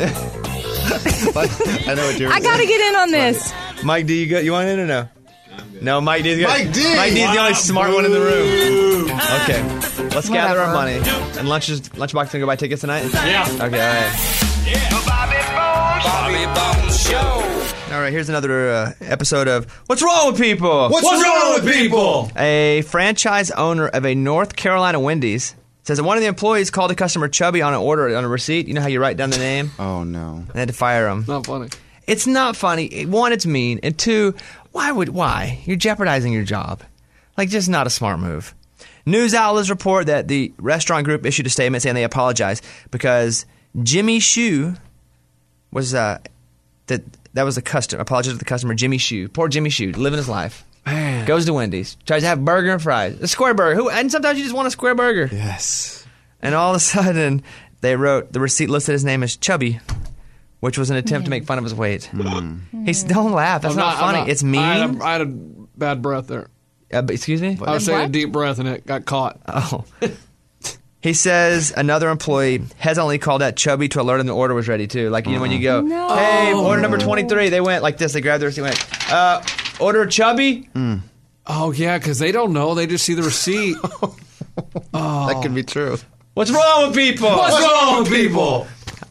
I know what you're I got to get in on this. Mike D, you want in or no? No, Mike D's good. Mike D! Mike D's the only smart one in the room. Okay, let's gather our Whatever. money. And Lunchbox gonna go buy tickets tonight? Yeah. Okay, all right. Bobby Bones Show. All right, here's another episode of What's Wrong with People? What's wrong with people? A franchise owner of a North Carolina Wendy's says that one of the employees called a customer chubby on an order on a receipt. You know how you write down the name? Oh, no. They had to fire him. Not funny. It's not funny. One, it's mean. And two, why? You're jeopardizing your job. Like, just not a smart move. News outlets report that the restaurant group issued a statement saying they apologize because Jimmy Shue was, that was the customer. Apologize to the customer, Jimmy Shue. Poor Jimmy Shue, living his life. Man. Goes to Wendy's, tries to have burger and fries. A square burger. And sometimes you just want a square burger. Yes. And all of a sudden, they wrote, the receipt listed his name as Chubby, which was an attempt to make fun of his weight. He's don't laugh. That's not funny. It's mean. I had a bad breath there. Excuse me? I was taking a deep breath and it got caught. Oh. He says another employee hesitantly called out Chubby to alert him the order was ready, too. Like, you know, when you go, hey, order number 23, they went like this. They grabbed their receipt and went, order Chubby? Oh, yeah, because they don't know. They just see the receipt. That could be true. What's wrong with people? What's wrong with people?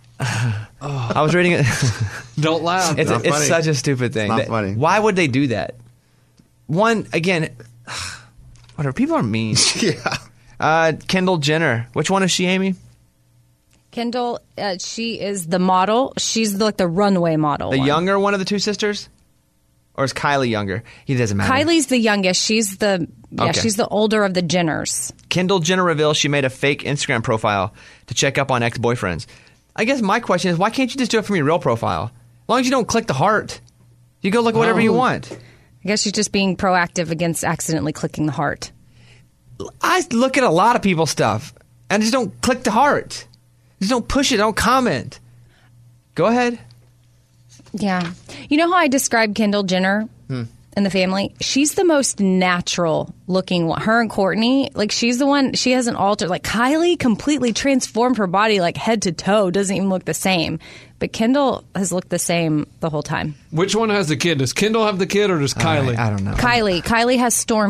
I was reading it. Don't laugh. It's funny. such a stupid thing. It's not funny. Why would they do that? One, again, whatever. People are mean. Yeah. Kendall Jenner. Which one is she, Amy? Kendall, she is the model. She's the runway model. The one. younger one of the two sisters? Or is Kylie younger? He doesn't matter. Kylie's the youngest. She's the Okay. she's the older of the Jenners. Kendall Jenner reveals she made a fake Instagram profile to check up on ex-boyfriends. I guess my question is, why can't you just do it from your real profile? As long as you don't click the heart, you go look at whatever you want. I guess she's just being proactive against accidentally clicking the heart. I look at a lot of people's stuff and just don't click the heart. Just don't push it. Don't comment. Go ahead. Yeah. You know how I describe Kendall Jenner and the family? She's the most natural looking one. Her and Courtney, like she's the one, she hasn't altered. Like Kylie completely transformed her body like head to toe. Doesn't even look the same. But Kendall has looked the same the whole time. Which one has the kid? Does Kendall have the kid or does Kylie? I don't know. Kylie has Stormy.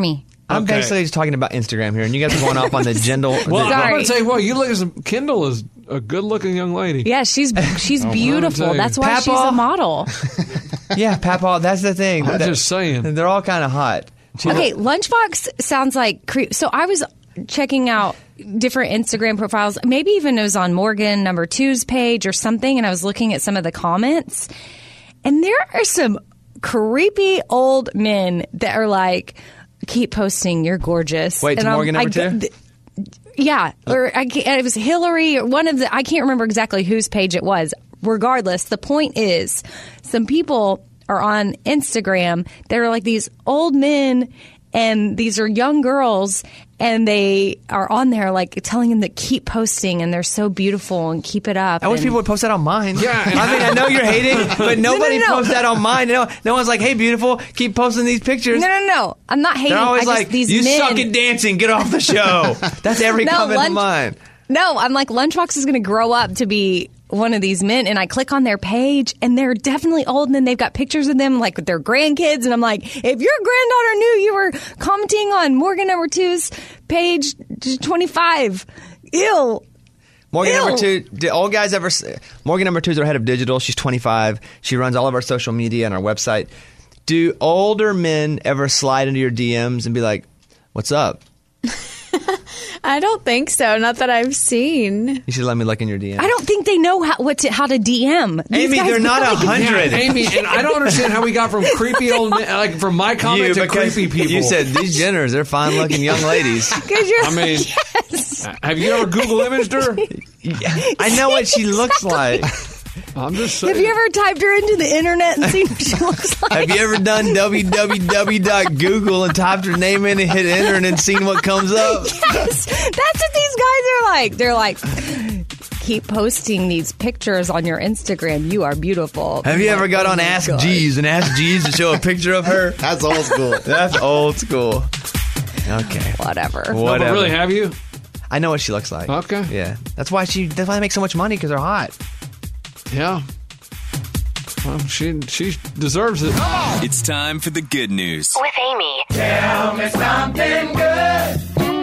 I'm basically just talking about Instagram here, and you guys are going off on the Kendall. Well, I'm going to tell you what. You look at Kendall is a good-looking young lady. Yeah, she's beautiful. That's why she's a model. Yeah, Papa. That's the thing. I'm just saying. They're all kind of hot. Okay, Lunchbox sounds like creep. So I was checking out different Instagram profiles. Maybe even it was on Morgan No. 2's page or something, and I was looking at some of the comments, and there are some creepy old men that are like, keep posting, you're gorgeous. Wait, to Morgan No. 2? Yeah, or it was Hillary, or one of the, I can't remember exactly whose page it was. Regardless, the point is, some people are on Instagram that are like these old men, and these are young girls, and they are on there like telling them to keep posting, and they're so beautiful and keep it up. I wish people would post that on mine. Yeah, I mean, I know you're hating, but nobody posts that on mine. No one's like, hey, beautiful, keep posting these pictures. No. I'm not hating. They're always like, these you men suck at dancing, get off the show. That's every comment of mine. No, I'm like, Lunchbox is going to grow up to be one of these men, and I click on their page, and they're definitely old, and then they've got pictures of them like with their grandkids, and I'm like, if your granddaughter knew you were commenting on Morgan No. 2's page 25, ew. Morgan No. 2, did old guys ever? Morgan No. 2 is our head of digital. She's 25. She runs all of our social media and our website. Do older men ever slide into your DMs and be like, what's up? I don't think so. Not that I've seen. You should let me look in your DMs. I don't think they know how to DM. Amy, they're not 100. Amy, and I don't understand how we got from creepy old men, like from my comment to creepy people. You said these Jenners, they're fine-looking young ladies. I mean, have you ever Google imaged her? I know what she looks like. I'm just saying. Have you ever typed her into the internet and seen what she looks like? Have you ever done www.google and typed her name in and hit enter and then seen what comes up? Yes, that's what these guys are like. They're like, keep posting these pictures on your Instagram. You are beautiful. Have you ever got on Ask Jeeves and asked Jeeves to show a picture of her? That's old school. That's old school. Okay. Whatever. No, but really, have you? I know what she looks like. Okay. Yeah. That's why they make so much money, because they're hot. Yeah. Well, she deserves it. It's time for the good news. With Amy. Tell me something good.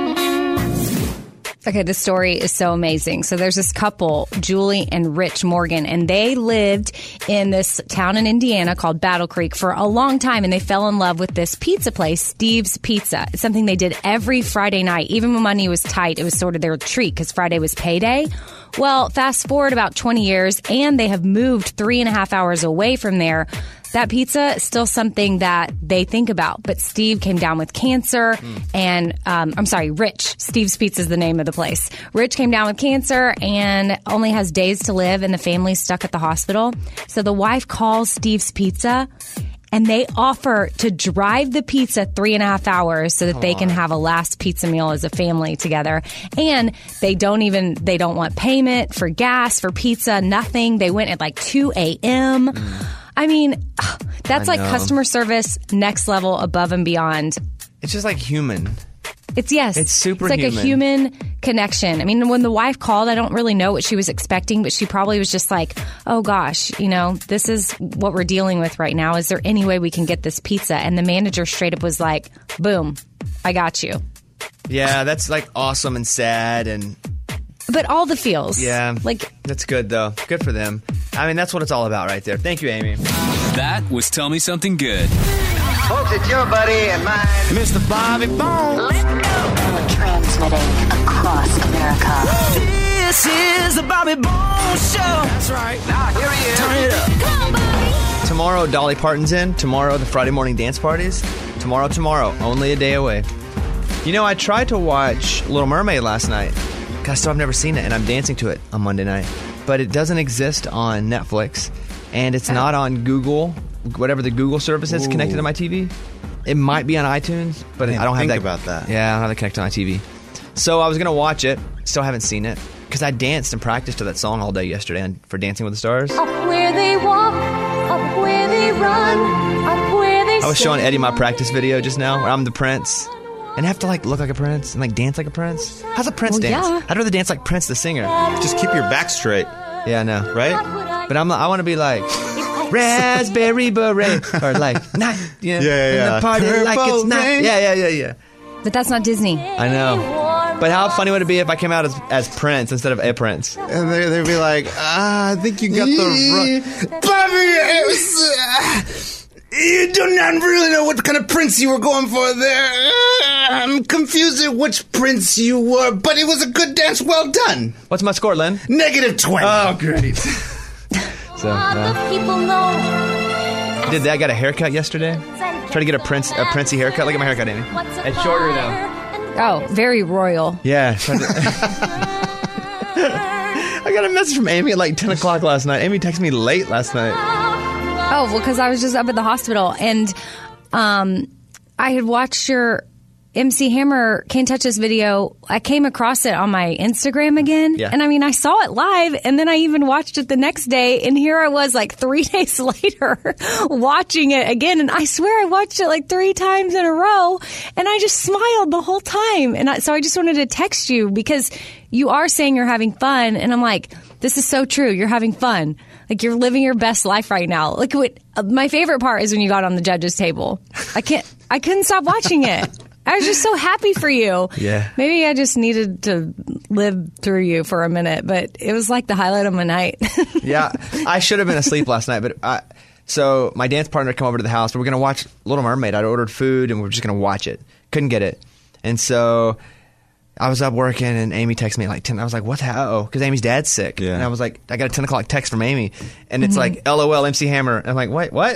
Okay, this story is so amazing. So there's this couple, Julie and Rich Morgan, and they lived in this town in Indiana called Battle Creek for a long time, and they fell in love with this pizza place, Steve's Pizza. It's something they did every Friday night. Even when money was tight, it was sort of their treat because Friday was payday. Well, fast forward about 20 years, and they have moved 3.5 hours away from there. That pizza is still something that they think about. But Steve came down with cancer, and Rich. Steve's Pizza is the name of the place. Rich came down with cancer and only has days to live, and the family's stuck at the hospital. So the wife calls Steve's Pizza, and they offer to drive the pizza 3.5 hours so that they can have a last pizza meal as a family together. And they don't want payment for gas, for pizza, nothing. They went at like 2 a.m. I mean, that's like customer service next level, above and beyond. It's just like human. It's super like human. A human connection. I mean, when the wife called, I don't really know what she was expecting, but she probably was just like, oh gosh, this is what we're dealing with right now. Is there any way we can get this pizza? And the manager straight up was like, boom, I got you. Yeah, that's like awesome and sad But all the feels. Yeah. That's good though. Good for them. I mean, that's what it's all about right there. Thank you, Amy. That was Tell Me Something Good. Folks, it's your buddy and mine, Mr. Bobby Bones. Let's go. Transmitting across America. This is the Bobby Bones Show. That's right. Now, here he is. Turn it up. Come on, Bobby. Tomorrow, Dolly Parton's in. Tomorrow, the Friday morning dance parties. Tomorrow. Only a day away. I tried to watch Little Mermaid last night. I still have never seen it, and I'm dancing to it on Monday night. But it doesn't exist on Netflix, and it's not on Google, whatever the Google service is connected to my TV. It might be on iTunes, but I don't have that. Think about that. Yeah, I don't have that connected to my TV. So I was going to watch it. Still haven't seen it, because I danced and practiced to that song all day yesterday for Dancing with the Stars. Up where they walk, up where they run, up where they I was showing Eddie my practice video just now, where I'm the prince. And I have to look like a prince and dance like a prince. How's a prince dance? Yeah. I'd rather dance like Prince the singer. Just keep your back straight. Yeah, I know. Right? But I want to be like raspberry beret or like night. In the party Purple like it's night. rain. Yeah. But that's not Disney. I know. But how funny would it be if I came out as Prince instead of a Prince? And they'd be like, I think you got the right. Bobby, you do not really know what kind of prince you were going for there. I'm confused at which prince you were, but it was a good dance. Well done. What's my score, Lynn? -20. Oh, great. People know. Did that? I got a haircut yesterday. Try to get a princey haircut. Look at my haircut, Amy. It's shorter though. Oh, very royal. Yeah. I got a message from Amy at like 10 o'clock last night. Amy texted me late last night. Oh, well, because I was just up at the hospital, and I had watched your MC Hammer Can't Touch This video. I came across it on my Instagram again, and I mean, I saw it live, and then I even watched it the next day, and here I was like 3 days later watching it again, and I swear I watched it like 3 times in a row, and I just smiled the whole time, and so I just wanted to text you because you are saying you're having fun, and I'm like, this is so true. You're having fun. Like, you're living your best life right now. Like, my favorite part is when you got on the judges' table. I couldn't stop watching it. I was just so happy for you. Yeah. Maybe I just needed to live through you for a minute, but it was like the highlight of my night. Yeah. I should have been asleep last night, but so my dance partner come over to the house. We were going to watch Little Mermaid. I'd ordered food, and we were just going to watch it. Couldn't get it. And so I was up working, and Amy texted me at like 10. I was like, what the hell? Because Amy's dad's sick. Yeah. And I was like, I got a 10 o'clock text from Amy, and it's like, LOL, MC Hammer. And I'm like, what?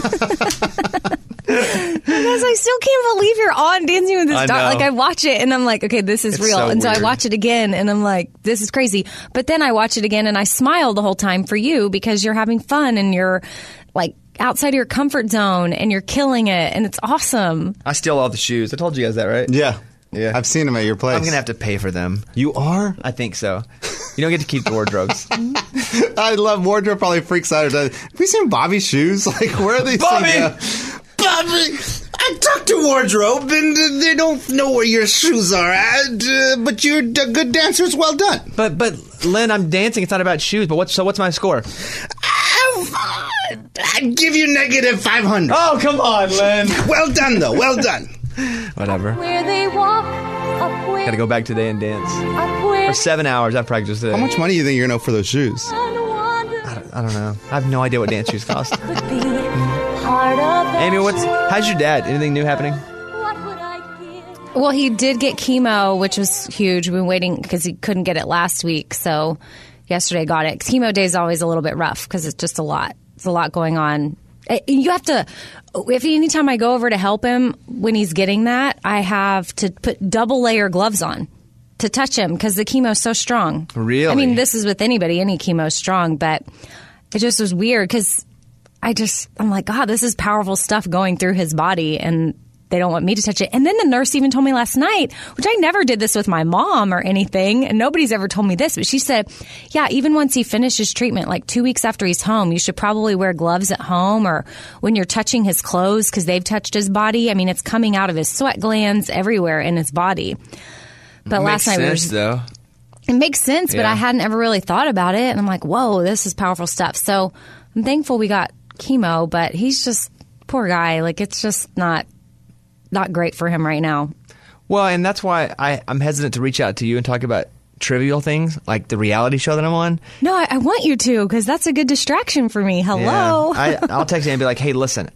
Because I still can't believe you're on Dancing with the Stars. Like, I watch it and I'm like, okay, this is real. So and so I watch it again and I'm like, this is crazy. But then I watch it again and I smile the whole time for you because you're having fun and you're like outside of your comfort zone and you're killing it and it's awesome. I steal all the shoes. I told you guys that, right? Yeah. I've seen them at your place. I'm going to have to pay for them. You are? I think so. You don't get to keep the wardrobes. I love wardrobe. Probably freaks out. Have we seen Bobby's shoes? Like, where are they? Bobby! Bobby! I talked to wardrobe, and they don't know where your shoes are at. But you're a good dancer. It's well done. But Lynn, I'm dancing. It's not about shoes. But what's my score? I'd give you -500. Oh, come on, Lynn. Well done, though. Well done. Whatever. Where they walk, Got to go back today and dance. For 7 hours, I've practiced today. How much money do you think you're going to owe for those shoes? I don't know. I have no idea what dance shoes cost. Amy, how's your dad? Anything new happening? Well, he did get chemo, which was huge. We've been waiting because he couldn't get it last week. So yesterday got it. Chemo day is always a little bit rough because it's just a lot. It's a lot going on. You have to, anytime I go over to help him when he's getting that, I have to put double layer gloves on to touch him because the chemo is so strong. Really? I mean, this is with anybody. Any chemo is strong, but it just was weird because I'm like, God, this is powerful stuff going through his body and they don't want me to touch it. And then the nurse even told me last night, which I never did this with my mom or anything, and nobody's ever told me this, but she said, yeah, even once he finishes treatment, like 2 weeks after he's home, you should probably wear gloves at home or when you're touching his clothes because they've touched his body. I mean, it's coming out of his sweat glands everywhere in his body. But last night though. It makes sense, but I hadn't ever really thought about it. And I'm like, whoa, this is powerful stuff. So I'm thankful we got chemo, but he's just, poor guy. Like, it's just not great for him right now. Well, and that's why I'm hesitant to reach out to you and talk about trivial things like the reality show that I'm on. No, I want you to because that's a good distraction for me. Hello. Yeah. I'll text you and be like, hey, listen,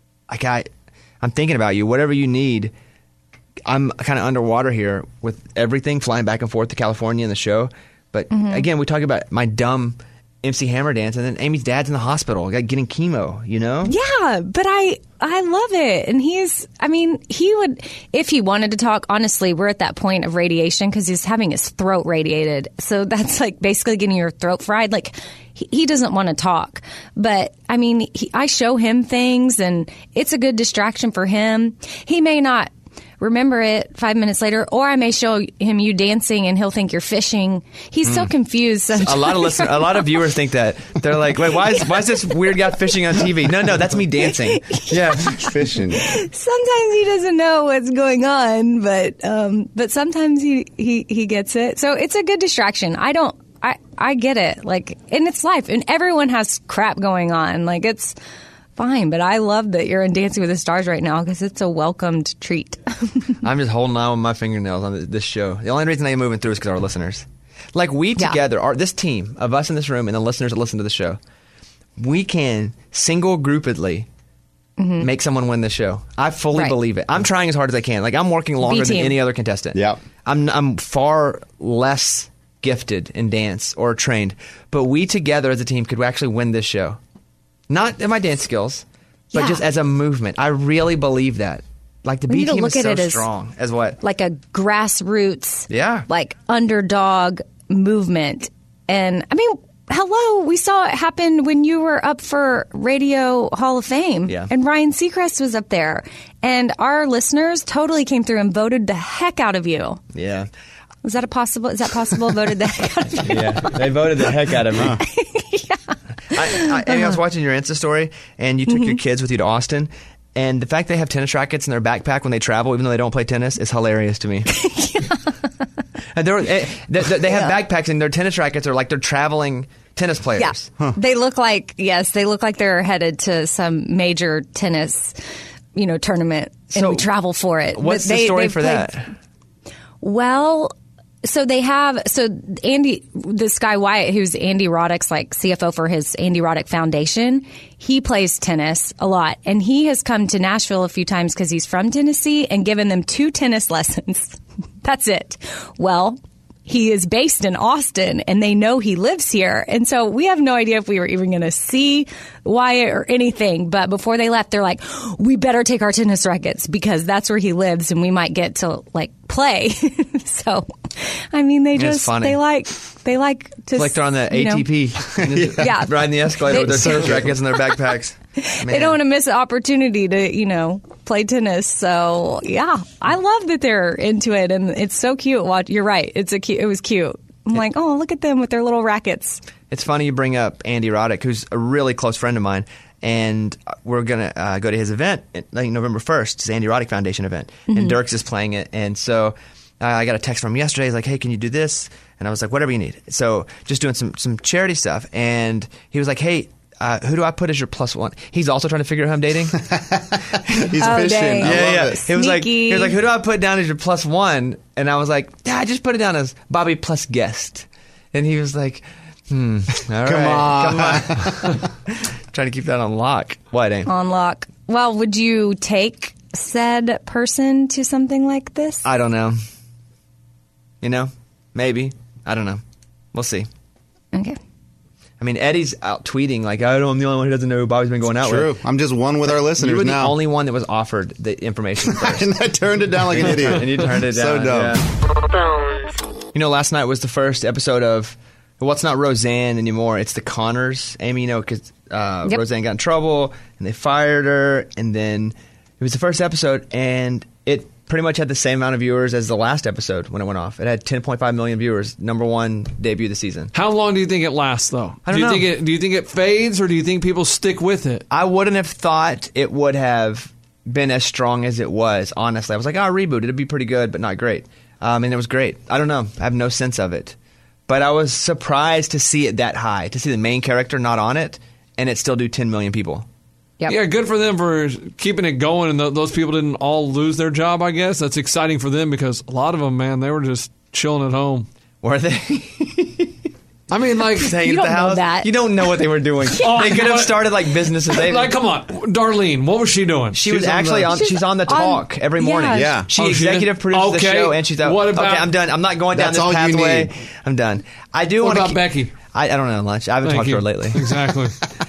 I'm thinking about you. Whatever you need. I'm kind of underwater here with everything flying back and forth to California in the show. But again, we talk about my dumb MC Hammer dance, and then Amy's dad's in the hospital getting chemo, you know? Yeah, but I love it. And he would, if he wanted to talk, honestly, we're at that point of radiation because he's having his throat radiated. So that's like basically getting your throat fried. Like, he doesn't want to talk. But, I mean, I show him things, and it's a good distraction for him. He may not remember it 5 minutes later, or I may show him you dancing and he'll think you're fishing. He's so confused sometimes. A lot of viewers think that. They're like, wait, why is this weird guy fishing on TV? No, that's me dancing. Yeah, fishing. Sometimes he doesn't know what's going on, but sometimes he gets it. So it's a good distraction. I get it. Like, and it's life, and everyone has crap going on. Like, it's fine. But I love that you're in Dancing with the Stars right now because it's a welcomed treat. I'm just holding on with my fingernails on this show. The only reason I'm moving through is because our listeners. Like, we together, this team of us in this room and the listeners that listen to the show, we can single-groupedly make someone win the show. I fully believe it. I'm trying as hard as I can. Like, I'm working longer than any other contestant. Yeah. I'm far less gifted in dance or trained, but we together as a team could actually win this show. Not in my dance skills, but just as a movement. I really believe that. Like, the B team is so strong. As what? Like a grassroots, like underdog movement. And I mean, hello, we saw it happen when you were up for Radio Hall of Fame. Yeah. And Ryan Seacrest was up there. And our listeners totally came through and voted the heck out of you. Yeah. Is that possible? Voted the heck out of you? Yeah, they voted the heck out of me. I was watching your Insta story, and you took your kids with you to Austin. And the fact they have tennis rackets in their backpack when they travel, even though they don't play tennis, is hilarious to me. And they have backpacks, and their tennis rackets are like they're traveling tennis players. Yeah. They look like they're headed to some major tennis, tournament, and we travel for it. What's the story for that? Well, so Andy, this guy Wyatt, who's Andy Roddick's CFO for his Andy Roddick Foundation, he plays tennis a lot, and he has come to Nashville a few times because he's from Tennessee and given them 2 tennis lessons. That's it. Well, he is based in Austin, and they know he lives here. And so we have no idea if we were even going to see Wyatt or anything. But before they left, they're like, we better take our tennis rackets because that's where he lives, and we might get to, play. So, I mean, they like to... Like they're on the ATP. Riding the escalator with their tennis rackets in their backpacks. Man. They don't want to miss an opportunity to, play tennis. So, yeah, I love that they're into it, and it's so cute. You're right. It was cute. I'm like, oh, look at them with their little rackets. It's funny you bring up Andy Roddick, who's a really close friend of mine, and we're going to go to his event November 1st. It's the Andy Roddick Foundation event, and Dirks is playing it. And so I got a text from him yesterday. He's like, hey, can you do this? And I was like, whatever you need. So just doing some charity stuff. And he was like, hey, who do I put as your +1? He's also trying to figure out who I'm dating. He's fishing. Dang. I love it. He was like, who do I put down as your +1? And I was like, I just put it down as Bobby plus guest. And he was like, all right, come on. Trying to keep that on lock. What, Aim? On lock. Well, would you take said person to something like this? I don't know. Maybe. I don't know. We'll see. Okay. I mean, Eddie's out tweeting like, I'm the only one who doesn't know who Bobby's been going out with. True. I'm just one with our listeners now. You were the only one that was offered the information first. And I turned it down like an idiot. And you turned it down. So dumb. Yeah. Last night was the first episode of, well, it's not Roseanne anymore. It's the Connors. Amy, because Roseanne got in trouble, and they fired her. And then it was the first episode, and it pretty much had the same amount of viewers as the last episode when it went off. It had 10.5 million viewers. #1 debut of the season. How long do you think it lasts, though? I don't know. Do you think it fades, or do you think people stick with it? I wouldn't have thought it would have been as strong as it was, honestly. I was like, reboot. It'd be pretty good, but not great. And it was great. I don't know. I have no sense of it. But I was surprised to see it that high, to see the main character not on it, and it still do 10 million people. Yep. Yeah, good for them for keeping it going, and those people didn't all lose their job, I guess. That's exciting for them because a lot of them, man, they were just chilling at home. Were they? I mean, like, hanging at the house. That. You don't know what they were doing. They could have started like businesses. Like, come on, Darlene, what was she doing? She's actually on. She's on the talk every morning. Yeah, she executive produces the show, and she's out. What about? Okay, I'm done. I'm not going down this pathway. I'm done. I do want to. What about Becky? I don't know lunch. I haven't talked to her lately. Exactly.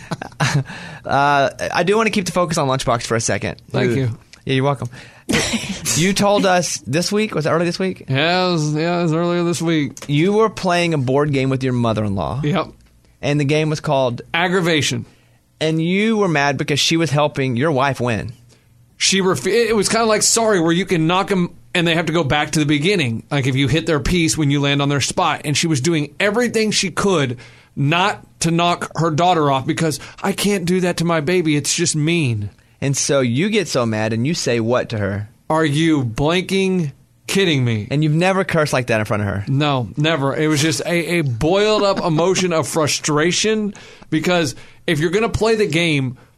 I do want to keep the focus on Lunchbox for a second. Thank you. Yeah, you're welcome. You told us this week. Was it early this week? Yeah, it was earlier this week. You were playing a board game with your mother-in-law. Yep. And the game was called Aggravation. And you were mad because she was helping your wife win. It was kind of like Sorry, where you can knock them and they have to go back to the beginning. Like if you hit their piece when you land on their spot. And she was doing everything she could not to knock her daughter off because I can't do that to my baby. It's just mean. And so you get so mad and you say what to her? Are you blanking kidding me? And you've never cursed like that in front of her? No, never. It was just a boiled up emotion of frustration because if you're going to play the game,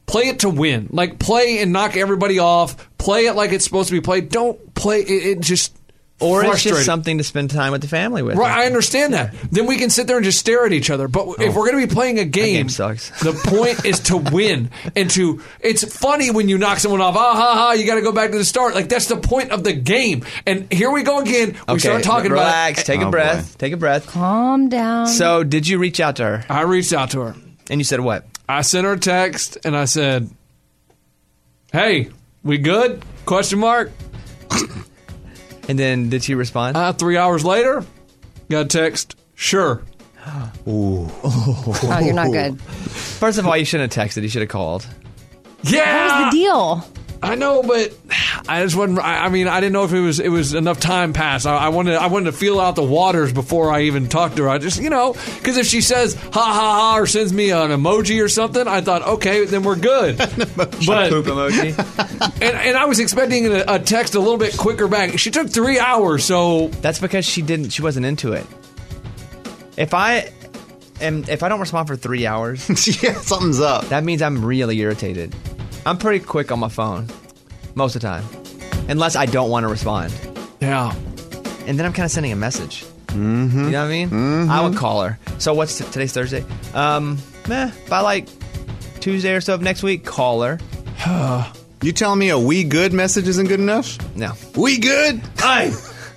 play it to win. Like, play and knock everybody off. Play it like it's supposed to be played. Don't play it just Or it's frustrating. just something to spend time with the family with. Right, I understand that. Then we can sit there and just stare at each other. But if we're going to be playing a game sucks. the point is to win and to. It's funny when you knock someone off. Ah ha ha! You got to go back to the start. Like, that's the point of the game. And here we go again. We start talking relax, about it. take a breath. Take a breath. Calm down. So, did you reach out to her? I reached out to her, and you said what? I sent her a text and I said, "Hey, we good?" Question mark. And then did she respond? 3 hours later, got a text. Sure. Ooh. Oh, you're not good. First of all, you shouldn't have texted. You should have called. Yeah. What was the deal? I know, but I just wasn't. I mean, I didn't know if it was enough time passed. I wanted to feel out the waters before I even talked to her. I just, because if she says ha ha ha or sends me an emoji or something, I thought, okay, then we're good. But poop emoji. and I was expecting a text a little bit quicker back. She took 3 hours, so that's because she wasn't into it. If I don't respond for 3 hours, yeah, something's up. That means I'm really irritated. I'm pretty quick on my phone most of the time, unless I don't want to respond. Yeah. And then I'm kind of sending a message. Mm-hmm. You know what I mean? Mm-hmm. I would call her. So what's today's Thursday? By like Tuesday or so of next week, call her. You telling me a "we good" message isn't good enough? No. We good? Hey.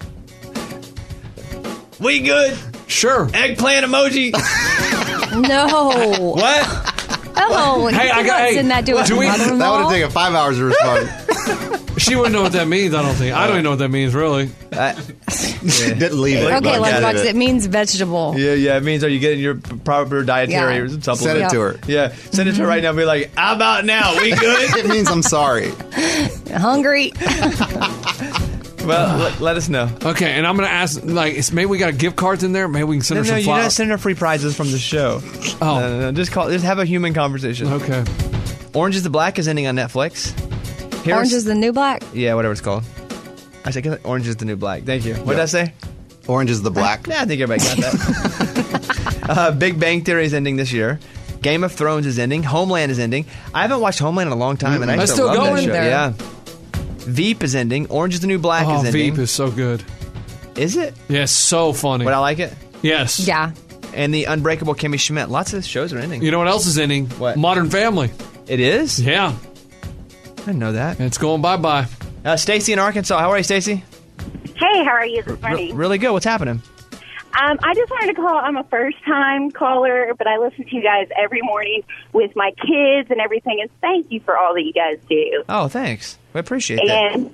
We good? Sure. Eggplant emoji. No. What? Oh, Hey, I got. send that to a That would mother-in-law? have taken 5 hours to respond. She wouldn't know what that means. I don't think. I don't even know what that means, really. Didn't leave it. Okay, Lunchbox, it means vegetable. Yeah. It means, are you getting your proper dietary supplement? Send it to her. Yeah. Send it to her right now and be like, how about now? We good? It means I'm sorry. Hungry. Well, let us know. Okay, and I'm going to ask, maybe we got gift cards in there. Maybe we can send her some you're flowers. not sending her free prizes from the show. Oh. No. Just have a human conversation. Okay. Orange is the Black is ending on Netflix. Orange is the New Black? Yeah, whatever it's called. I said Orange is the New Black. Thank you. What did I say? Orange is the Black. Yeah, I think everybody got that. Big Bang Theory is ending this year. Game of Thrones is ending. Homeland is ending. I haven't watched Homeland in a long time, and I That's still love still that show. going? Yeah. Veep is ending. Orange is the New Black is ending. Veep is so good. Is it? Yeah, so funny. Would I like it? Yes. Yeah. And the Unbreakable Kimmy Schmidt. Lots of shows are ending. You know what else is ending? What? Modern Family. It is? Yeah. I didn't know that. It's going bye-bye. Stacy in Arkansas. How are you, Stacy? Hey, how are you this morning? Really good. What's happening? I just wanted to call. I'm a first-time caller, but I listen to you guys every morning with my kids and everything, and thank you for all that you guys do. Oh, thanks. We appreciate that. And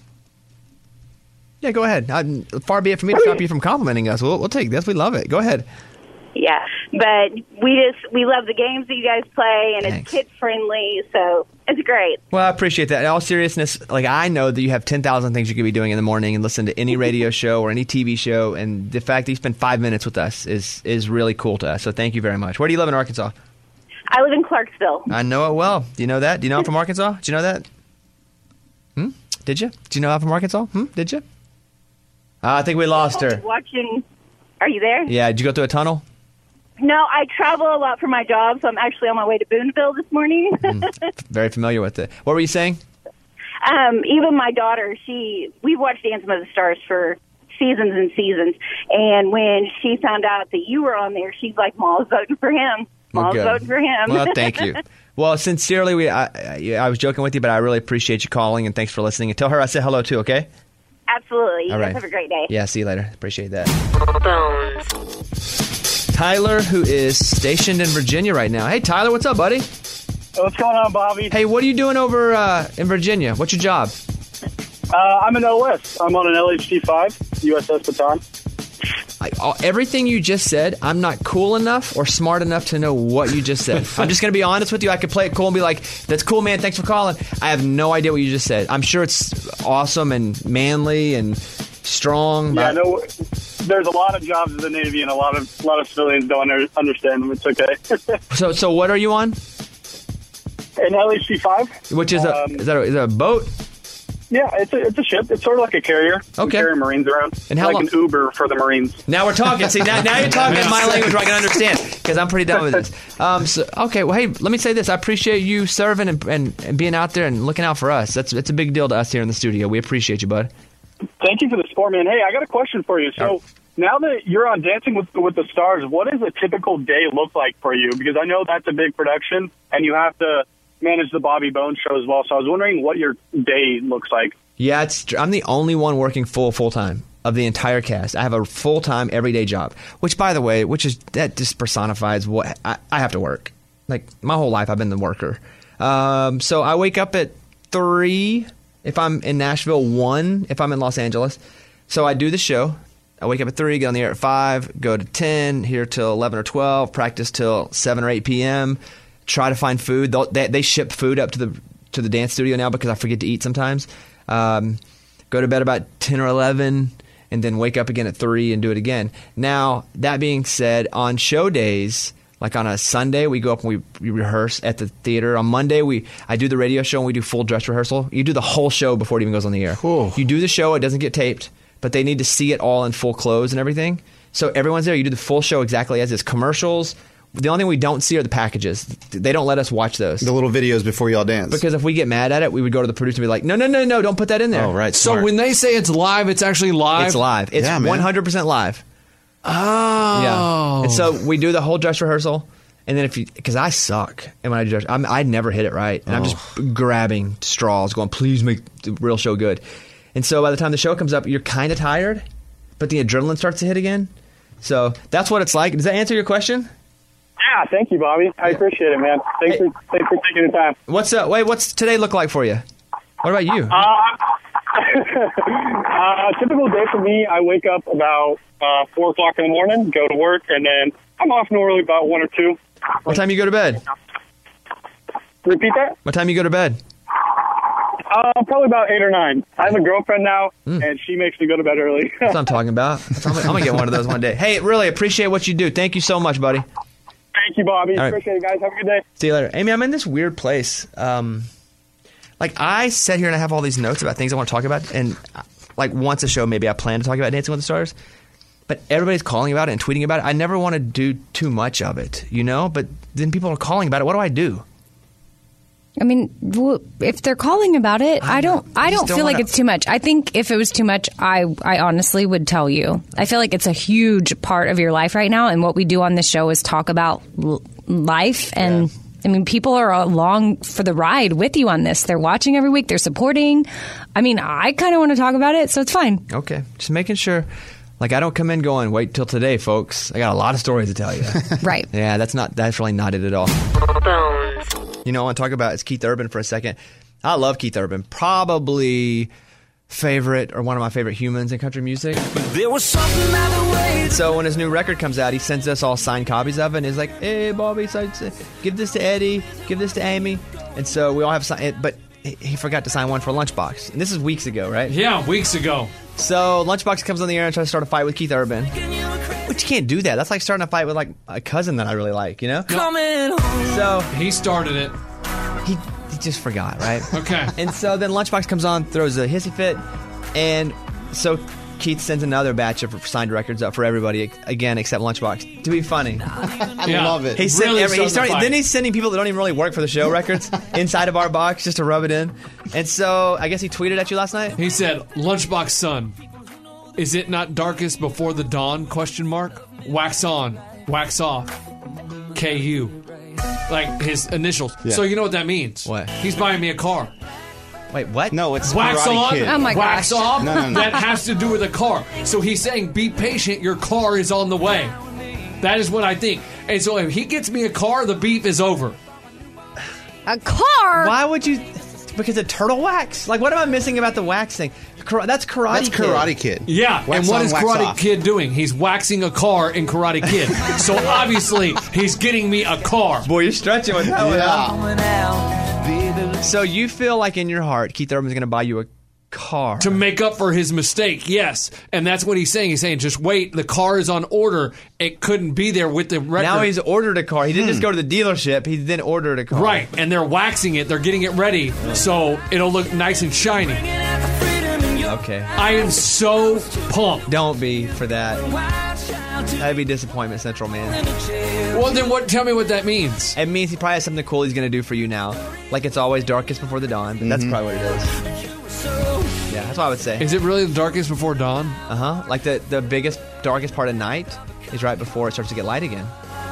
Yeah, go ahead. Far be it from me to stop you from complimenting us. We'll take this. We love it. Go ahead. yeah, but we love the games that you guys play, and Thanks. it's kid-friendly, so it's great. Well, I appreciate that. In all seriousness, I know that you have 10,000 things you could be doing in the morning and listen to any radio show or any TV show, and the fact that you spend 5 minutes with us is really cool to us. So thank you very much. Where do you live in Arkansas? I live in Clarksville. I know it well. Do you know that? Do you know I'm from Arkansas? Did you know that? Did you? Do you know I'm from Arkansas? Did you? I think we lost her. Watching. Are you there? Yeah, did you go through a tunnel? No, I travel a lot for my job, so I'm actually on my way to Boonville this morning. Very familiar with it. What were you saying? Even my daughter, we've watched Dancing with the Stars for seasons and seasons, and when she found out that you were on there, she's like, Mom's voting for him. Well, Mom's good. voting for him. Well, thank you. Well, sincerely, I was joking with you, but I really appreciate you calling, and thanks for listening. And tell her I said hello, too, okay? Absolutely. You All guys right. have a great day. Yeah, see you later. Appreciate that. Tyler, who is stationed in Virginia right now. Hey, Tyler, what's up, buddy? What's going on, Bobby? Hey, what are you doing over in Virginia? What's your job? I'm an OS. I'm on an LHD-5, USS Baton. Everything you just said, I'm not cool enough or smart enough to know what you just said. I'm just going to be honest with you. I could play it cool and be like, that's cool, man. Thanks for calling. I have no idea what you just said. I'm sure it's awesome and manly and strong. Yeah, no, there's a lot of jobs in the Navy, and a lot of civilians don't understand them. It's okay. So what are you on? An LHD-5. Which is is that a boat? Yeah, it's a ship. It's sort of like a carrier. We carry Marines around. And how like long? an Uber for the Marines. Now we're talking. See, now you're talking in my language where I can understand because I'm pretty done with this. Okay, well, hey, let me say this. I appreciate you serving and being out there and looking out for us. It's a big deal to us here in the studio. We appreciate you, bud. Thank you for the support, man. Hey, I got a question for you. So now that you're on Dancing with the Stars, what does a typical day look like for you? Because I know that's a big production, and you have to manage the Bobby Bones show as well. So I was wondering what your day looks like. Yeah, I'm the only one working full time of the entire cast. I have a full-time, everyday job, which, by the way, that just personifies what I have to work. Like, my whole life I've been the worker. So I wake up at 3 if I'm in Nashville, 1 if I'm in Los Angeles. So I do the show. I wake up at 3, get on the air at 5, go to 10, here till 11 or 12, practice till 7 or 8 p.m., try to find food. They ship food up to the dance studio now because I forget to eat sometimes. Go to bed about 10 or 11, and then wake up again at 3 and do it again. Now, that being said, on show days, like on a Sunday, we go up and we rehearse at the theater. On Monday, I do the radio show and we do full dress rehearsal. You do the whole show before it even goes on the air. Cool. You do the show, it doesn't get taped, but they need to see it all in full clothes and everything. So everyone's there. You do the full show exactly as is. Commercials. The only thing we don't see are the packages. They don't let us watch those. The little videos before y'all dance. Because if we get mad at it, we would go to the producer and be like, no, don't put that in there. Oh, right. So when they say it's live, it's actually live? It's live. It's 100% live. Oh. Yeah. And so we do the whole dress rehearsal. And then because I suck. And when I do dress, I never hit it right. And I'm just grabbing straws going, please make the real show good. And so by the time the show comes up, you're kind of tired, but the adrenaline starts to hit again. So that's what it's like. Does that answer your question? Yeah, thank you, Bobby. I appreciate it, man. Thanks for taking the time. What's today look like for you? What about you? Typical day for me, I wake up about 4 o'clock in the morning, go to work, and then I'm off normally about 1 or 2. What time you go to bed? Repeat that? What time you go to bed? Probably about 8 or 9. I have a girlfriend now, and she makes me go to bed early. That's what I'm talking about. I'm going to get one of those one day. Hey, really appreciate what you do. Thank you so much, buddy. Thank you, Bobby. All right. Appreciate it, guys. Have a good day. See you later. Amy, I'm in this weird place. Like, I sit here and I have all these notes about things I want to talk about, and like once a show, maybe I plan to talk about Dancing with the Stars, but everybody's calling about it and tweeting about it. I never want to do too much of it, but then people are calling about it. What do I do? I mean, if they're calling about it, I don't feel like it's too much. I think if it was too much, I honestly would tell you. I feel like it's a huge part of your life right now, and what we do on this show is talk about life. And I mean, people are along for the ride with you on this. They're watching every week. They're supporting. I mean, I kind of want to talk about it, so it's fine. Okay, just making sure. Like, I don't come in going, wait till today, folks. I got a lot of stories to tell you. Right. Yeah, that's really not it at all. I want to talk about is Keith Urban for a second. I love Keith Urban. Probably favorite or one of my favorite humans in country music. There was something about the way. So when his new record comes out, he sends us all signed copies of it. And he's like, hey, Bobby, give this to Eddie, give this to Amy. And so we all have signed it, but he forgot to sign one for Lunchbox. And this is weeks ago, right? Yeah, weeks ago. So Lunchbox comes on the air and tries to start a fight with Keith Urban. But you can't do that. That's like starting a fight with like a cousin that I really like, Coming home. So he started it. He just forgot, right? Okay. And so then Lunchbox comes on, throws a hissy fit, and so Keith sends another batch of signed records up for everybody again except Lunchbox to be funny. I love it. He's sending people that don't even really work for the show records inside of our box just to rub it in. And so I guess he tweeted at you last night. He said, "Lunchbox son, is it not darkest before the dawn? ? Wax on, wax off. KU." Like his initials. Yeah. So you know what that means? What? He's buying me a car. Wait, what? No, it's wax Karate on, Kid. Oh my wax gosh. off. No. That has to do with a car. So he's saying, be patient, your car is on the way. That is what I think. And so if he gets me a car, the beef is over. A car? Why would you? Because of turtle wax? Like, what am I missing about the wax thing? That's Karate Kid. That's Karate Kid. Yeah, Wax and what on, is wax Karate off. Kid doing? He's waxing a car in Karate Kid. So obviously, he's getting me a car. Boy, you're stretching with that one. Yeah. So you feel like in your heart, Keith Urban's going to buy you a car. To make up for his mistake, yes. And that's what he's saying. He's saying, just wait, the car is on order. It couldn't be there with the record. Now he's ordered a car. He didn't just go to the dealership. He then ordered a car. Right, and they're waxing it. They're getting it ready, so it'll look nice and shiny. Okay. I am so pumped. Don't be for that. That'd be disappointment central, man. Well, then what? Tell me what that means. It means he probably has something cool he's going to do for you now. Like it's always darkest before the dawn, but that's probably what it is. Yeah, that's what I would say. Is it really the darkest before dawn? Uh-huh. Like the biggest, darkest part of night is right before it starts to get light again.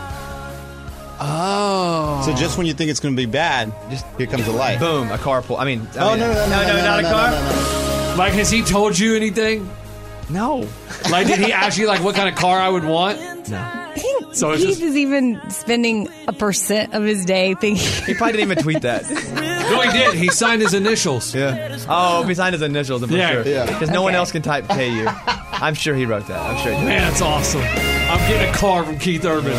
Oh. So just when you think it's going to be bad, just here comes the light. Boom, a car pull. No, not a car. No. Like, has he told you anything? No. Like, did he ask you, like, what kind of car I would want? No. So it's Keith just... is even spending 1% of his day thinking. He probably didn't even tweet that. No, he did. He signed his initials. Yeah. Oh, he signed his initials, I'm for sure. Yeah. Because no one else can type KU. I'm sure he wrote that. I'm sure he did. Man, that's awesome. I'm getting a car from Keith Urban.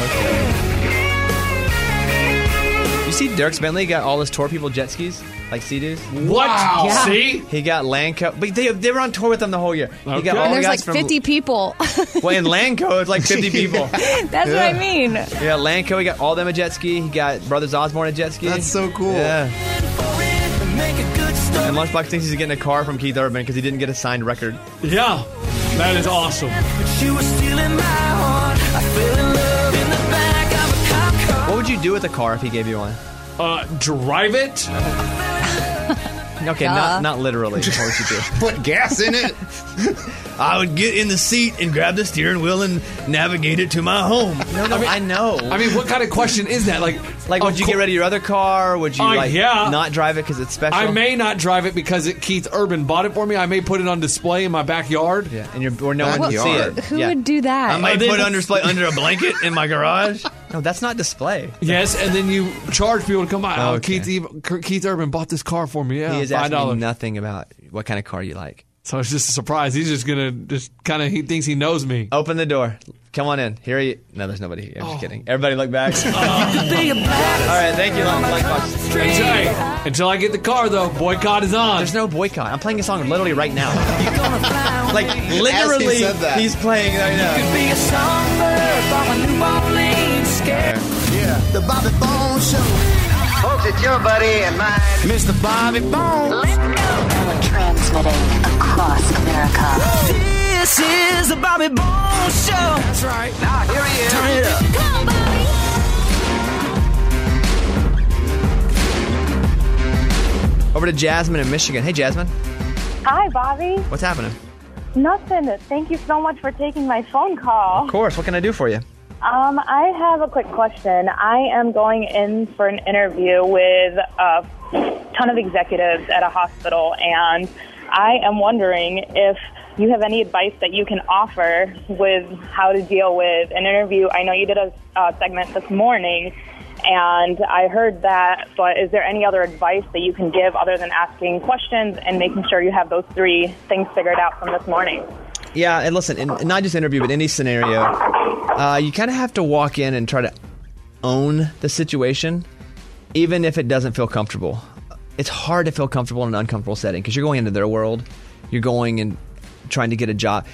You see Dirks Bentley got all his tour people jet skis? Like Sea-Doos? What? Wow. Yeah. See? He got Landco. But they were on tour with him the whole year. Okay. He got all And the there's guys like from 50 people. Well, in Landco, it's like 50 people. That's what I mean. Yeah, Landco, he got all them a jet ski. He got Brothers Osborne a jet ski. That's so cool. Yeah. And Lunchbox thinks he's getting a car from Keith Urban because he didn't get a signed record. Yeah. That is awesome. What would you do with a car if he gave you one? Drive it? Okay, not literally. What would you do? Put gas in it. I would get in the seat and grab the steering wheel and navigate it to my home. No, I know. I mean, what kind of question is that? Like would you get rid of your other car? Would you not drive it because it's special? I may not drive it because Keith Urban bought it for me. I may put it on display in my backyard. Yeah, and where no one can see it. Who would do that? I might put it on display under a blanket in my garage. No, that's not display. Yes, and then you charge people to come by. Oh, Okay. Keith Urban bought this car for me. Yeah, He is asking $5. me nothing about what kind of car you like. So it's just a surprise. He's just gonna he thinks he knows me. Open the door. Come on in. Here you. No, there's nobody here. I'm just kidding. Everybody look back. All right, thank you, Lunchbox. Until I get the car, though, boycott is on. There's no boycott. I'm playing a song literally right now. Like literally, said that. he's playing right now. Be a songbird from a New Orleans scare. Yeah. The Bobby Bones Show. Folks, it's your buddy and mine, Mr. Bobby Bones. Transmitting across America. This is the Bobby Bones Show. That's right. Now here he is. Turn it up. Come on, Bobby. Over to Jasmine in Michigan. Hey, Jasmine. Hi, Bobby. What's happening? Nothing. Thank you so much for taking my phone call. Of course. What can I do for you? I have a quick question. I am going in for an interview with a ton of executives at a hospital, and I am wondering if you have any advice that you can offer with how to deal with an interview. I know you did a segment this morning, and I heard that, but is there any other advice that you can give other than asking questions and making sure you have those 3 things figured out from this morning? Yeah, and listen, in not just interview, but any scenario, you kind of have to walk in and try to own the situation, even if it doesn't feel comfortable. It's hard to feel comfortable in an uncomfortable setting because you're going into their world. You're going and trying to get a job.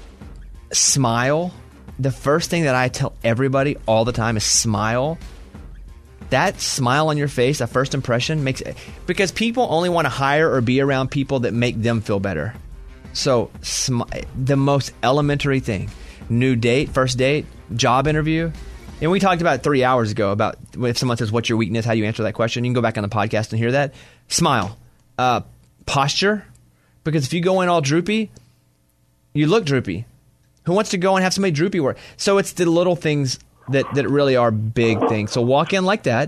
Smile. The first thing that I tell everybody all the time is smile. That smile on your face, that first impression, because people only want to hire or be around people that make them feel better. So the most elementary thing, new date, first date, job interview. And we talked about 3 hours ago about if someone says, what's your weakness? How do you answer that question? You can go back on the podcast and hear that. Smile. Posture. Because if you go in all droopy, you look droopy. Who wants to go and have somebody droopy work? So it's the little things that really are big things. So walk in like that.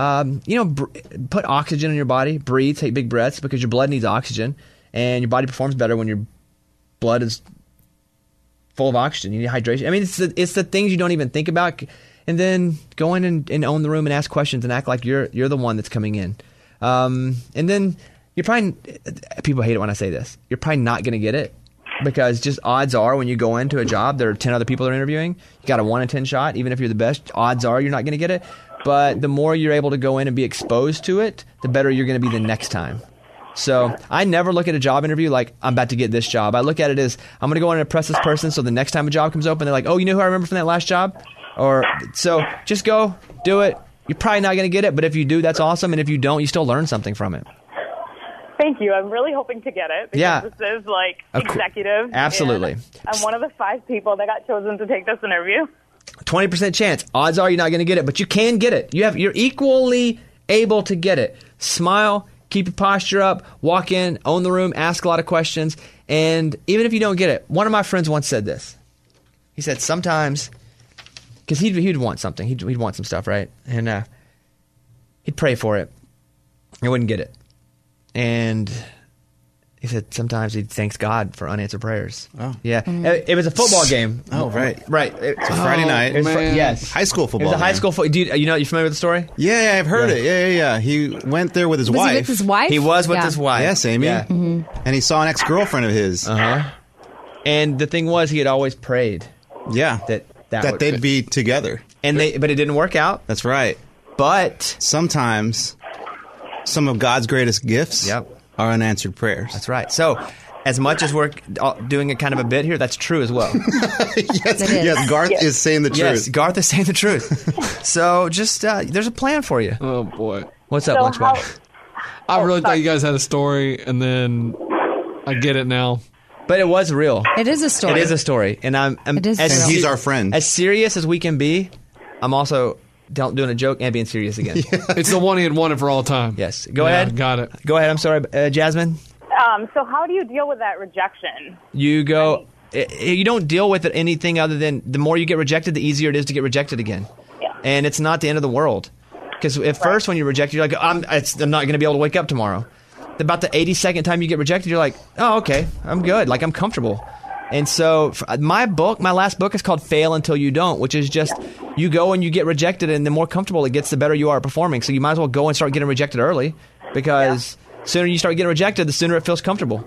Put oxygen in your body. Breathe. Take big breaths because your blood needs oxygen. And your body performs better when your blood is full of oxygen. You need hydration. I mean, it's the things you don't even think about. And then go in and own the room and ask questions and act like you're the one that's coming in. And then you're probably, people hate it when I say this, you're probably not going to get it because just odds are when you go into a job, there are 10 other people that are interviewing. You got a 1 in 10 shot. Even if you're the best, odds are you're not going to get it. But the more you're able to go in and be exposed to it, the better you're going to be the next time. So I never look at a job interview like I'm about to get this job. I look at it as I'm going to go in and impress this person so the next time a job comes open, they're like, oh, you know who I remember from that last job? So just go, do it. You're probably not going to get it, but if you do, that's awesome. And if you don't, you still learn something from it. Thank you. I'm really hoping to get it because Yeah. this is like Of cour- executive. Absolutely. and I'm one of the 5 people that got chosen to take this interview. 20% chance. Odds are you're not going to get it, but you can get it. You're equally able to get it. Smile, keep your posture up, walk in, own the room, ask a lot of questions, and even if you don't get it, one of my friends once said this. He said sometimes, because he'd want something, he'd want some stuff, right? And he'd pray for it, he wouldn't get it, and he said sometimes he thanks God for unanswered prayers. Oh. Yeah. It was a football game. Oh, right. Right. It's a Friday night. It was yes. High school football. It was a high game. school football. You familiar with the story? Yeah, I've heard it. Yeah. He went there with his Was wife. he with his wife? He was with Yeah. his wife. Yes, Amy. Yeah. And he saw an ex-girlfriend of his. Uh-huh. And the thing was, he had always prayed. Yeah. That they'd be together. But it didn't work out. That's right. But sometimes some of God's greatest gifts are unanswered prayers. That's right. So as much as we're doing a kind of a bit here, that's true as well. Yes, Garth is saying the truth. Yes, Garth is saying the truth. So just, there's a plan for you. Oh, boy. What's up, Lunchbox? I really thought you guys had a story, and then I get it now. But it was real. It is a story. It is a story. And It is real. And he's our friend. As serious as we can be, I'm also doing a joke and being serious again. It's the one he had wanted for all time. Yes. Go Yeah, ahead. got it. Go ahead. I'm sorry, Jasmine. So how do you deal with that rejection? You go. You don't deal with it anything other than the more you get rejected, the easier it is to get rejected again. Yeah. And it's not the end of the world. Because at first, when you're rejected, you're like, I'm not going to be able to wake up tomorrow. About the 82nd time you get rejected, you're like, oh, okay, I'm good. Like, I'm comfortable. And so my last book is called Fail Until You Don't, which is just you go and you get rejected, and the more comfortable it gets, the better you are at performing. So you might as well go and start getting rejected early, because sooner you start getting rejected, the sooner it feels comfortable.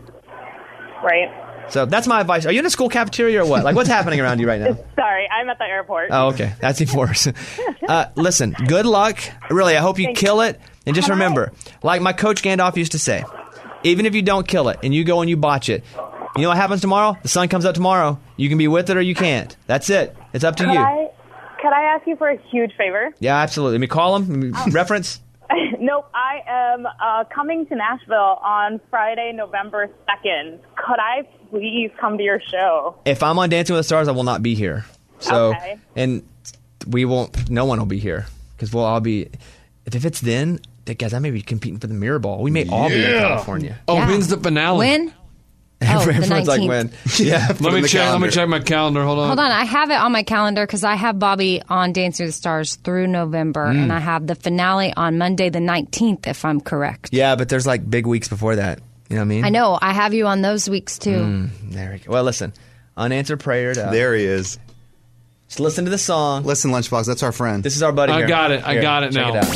Right. So that's my advice. Are you in a school cafeteria or what? Like, what's happening around you right now? Sorry, I'm at the airport. Oh, okay. That's even worse. Listen, good luck. Really, I hope you kill it. And just remember, like my coach Gandalf used to say, even if you don't kill it and you go and you botch it, you know what happens tomorrow? The sun comes up tomorrow. You can be with it or you can't. That's it. It's up to you. Could I ask you for a huge favor? Yeah, absolutely. Let me call him. Reference. Nope, I am coming to Nashville on Friday, November 2nd. Could I please come to your show? If I'm on Dancing with the Stars, I will not be here. So, Okay. and we won't. No one will be here because we'll all be. If it's then, guys, I may be competing for the Mirror Ball. We may all be in California. Oh, when's the finale? When? Oh, the Everyone's like, 19th. when? Yeah. Let me check my calendar. Hold on. Hold on, I have it on my calendar because I have Bobby on Dancing with the Stars through November, and I have the finale on Monday the 19th, if I'm correct. Yeah, but there's like big weeks before that. You know what I mean? I know, I have you on those weeks too. There we go. Well, listen, unanswered prayer. There he is. Just listen to the song. Listen, Lunchbox, that's our friend. This is our buddy I here. got it. I Here, got it check now. It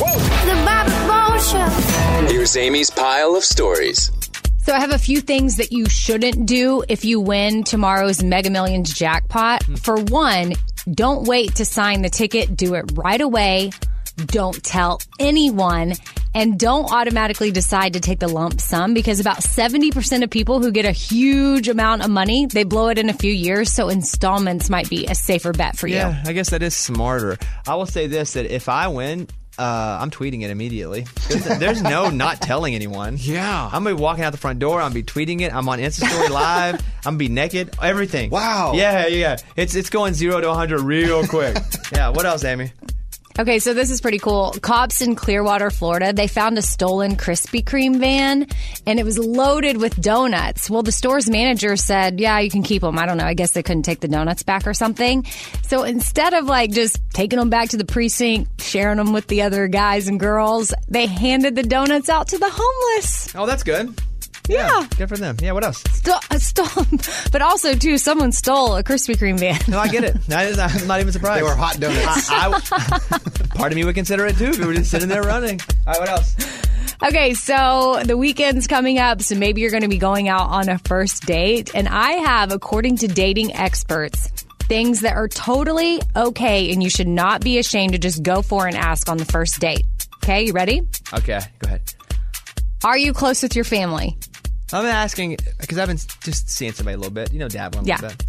out. Here's Amy's pile of stories. So I have a few things that you shouldn't do if you win tomorrow's Mega Millions jackpot. For one, don't wait to sign the ticket. Do it right away. Don't tell anyone. And don't automatically decide to take the lump sum, because about 70% of people who get a huge amount of money, they blow it in a few years. So installments might be a safer bet for you. Yeah, I guess that is smarter. I will say this, that if I win, I'm tweeting it immediately. There's no not telling anyone. Yeah. I'm going to be walking out the front door. I'm going to be tweeting it. I'm on Insta Story Live. I'm going to be naked. Everything. Wow. Yeah. It's going 0 to 100 real quick. Yeah, what else, Amy? Okay, so this is pretty cool. Cops in Clearwater, Florida, they found a stolen Krispy Kreme van, and it was loaded with donuts. Well, the store's manager said, yeah, you can keep them. I don't know. I guess they couldn't take the donuts back or something. So instead of like just taking them back to the precinct, sharing them with the other guys and girls, they handed the donuts out to the homeless. Oh, that's good. Yeah. Good for them. Yeah, what else? Stole, but also, too, someone stole a Krispy Kreme van. No, I get it. I'm not even surprised. They were hot donuts. Part of me would consider it, too, if we were just sitting there running. All right, what else? Okay, so the weekend's coming up, so maybe you're going to be going out on a first date. And I have, according to dating experts, things that are totally okay and you should not be ashamed to just go for and ask on the first date. Okay, you ready? Okay, go ahead. Are you close with your family? I'm asking, because I've been just seeing somebody a little bit. You know, dabbling a little bit.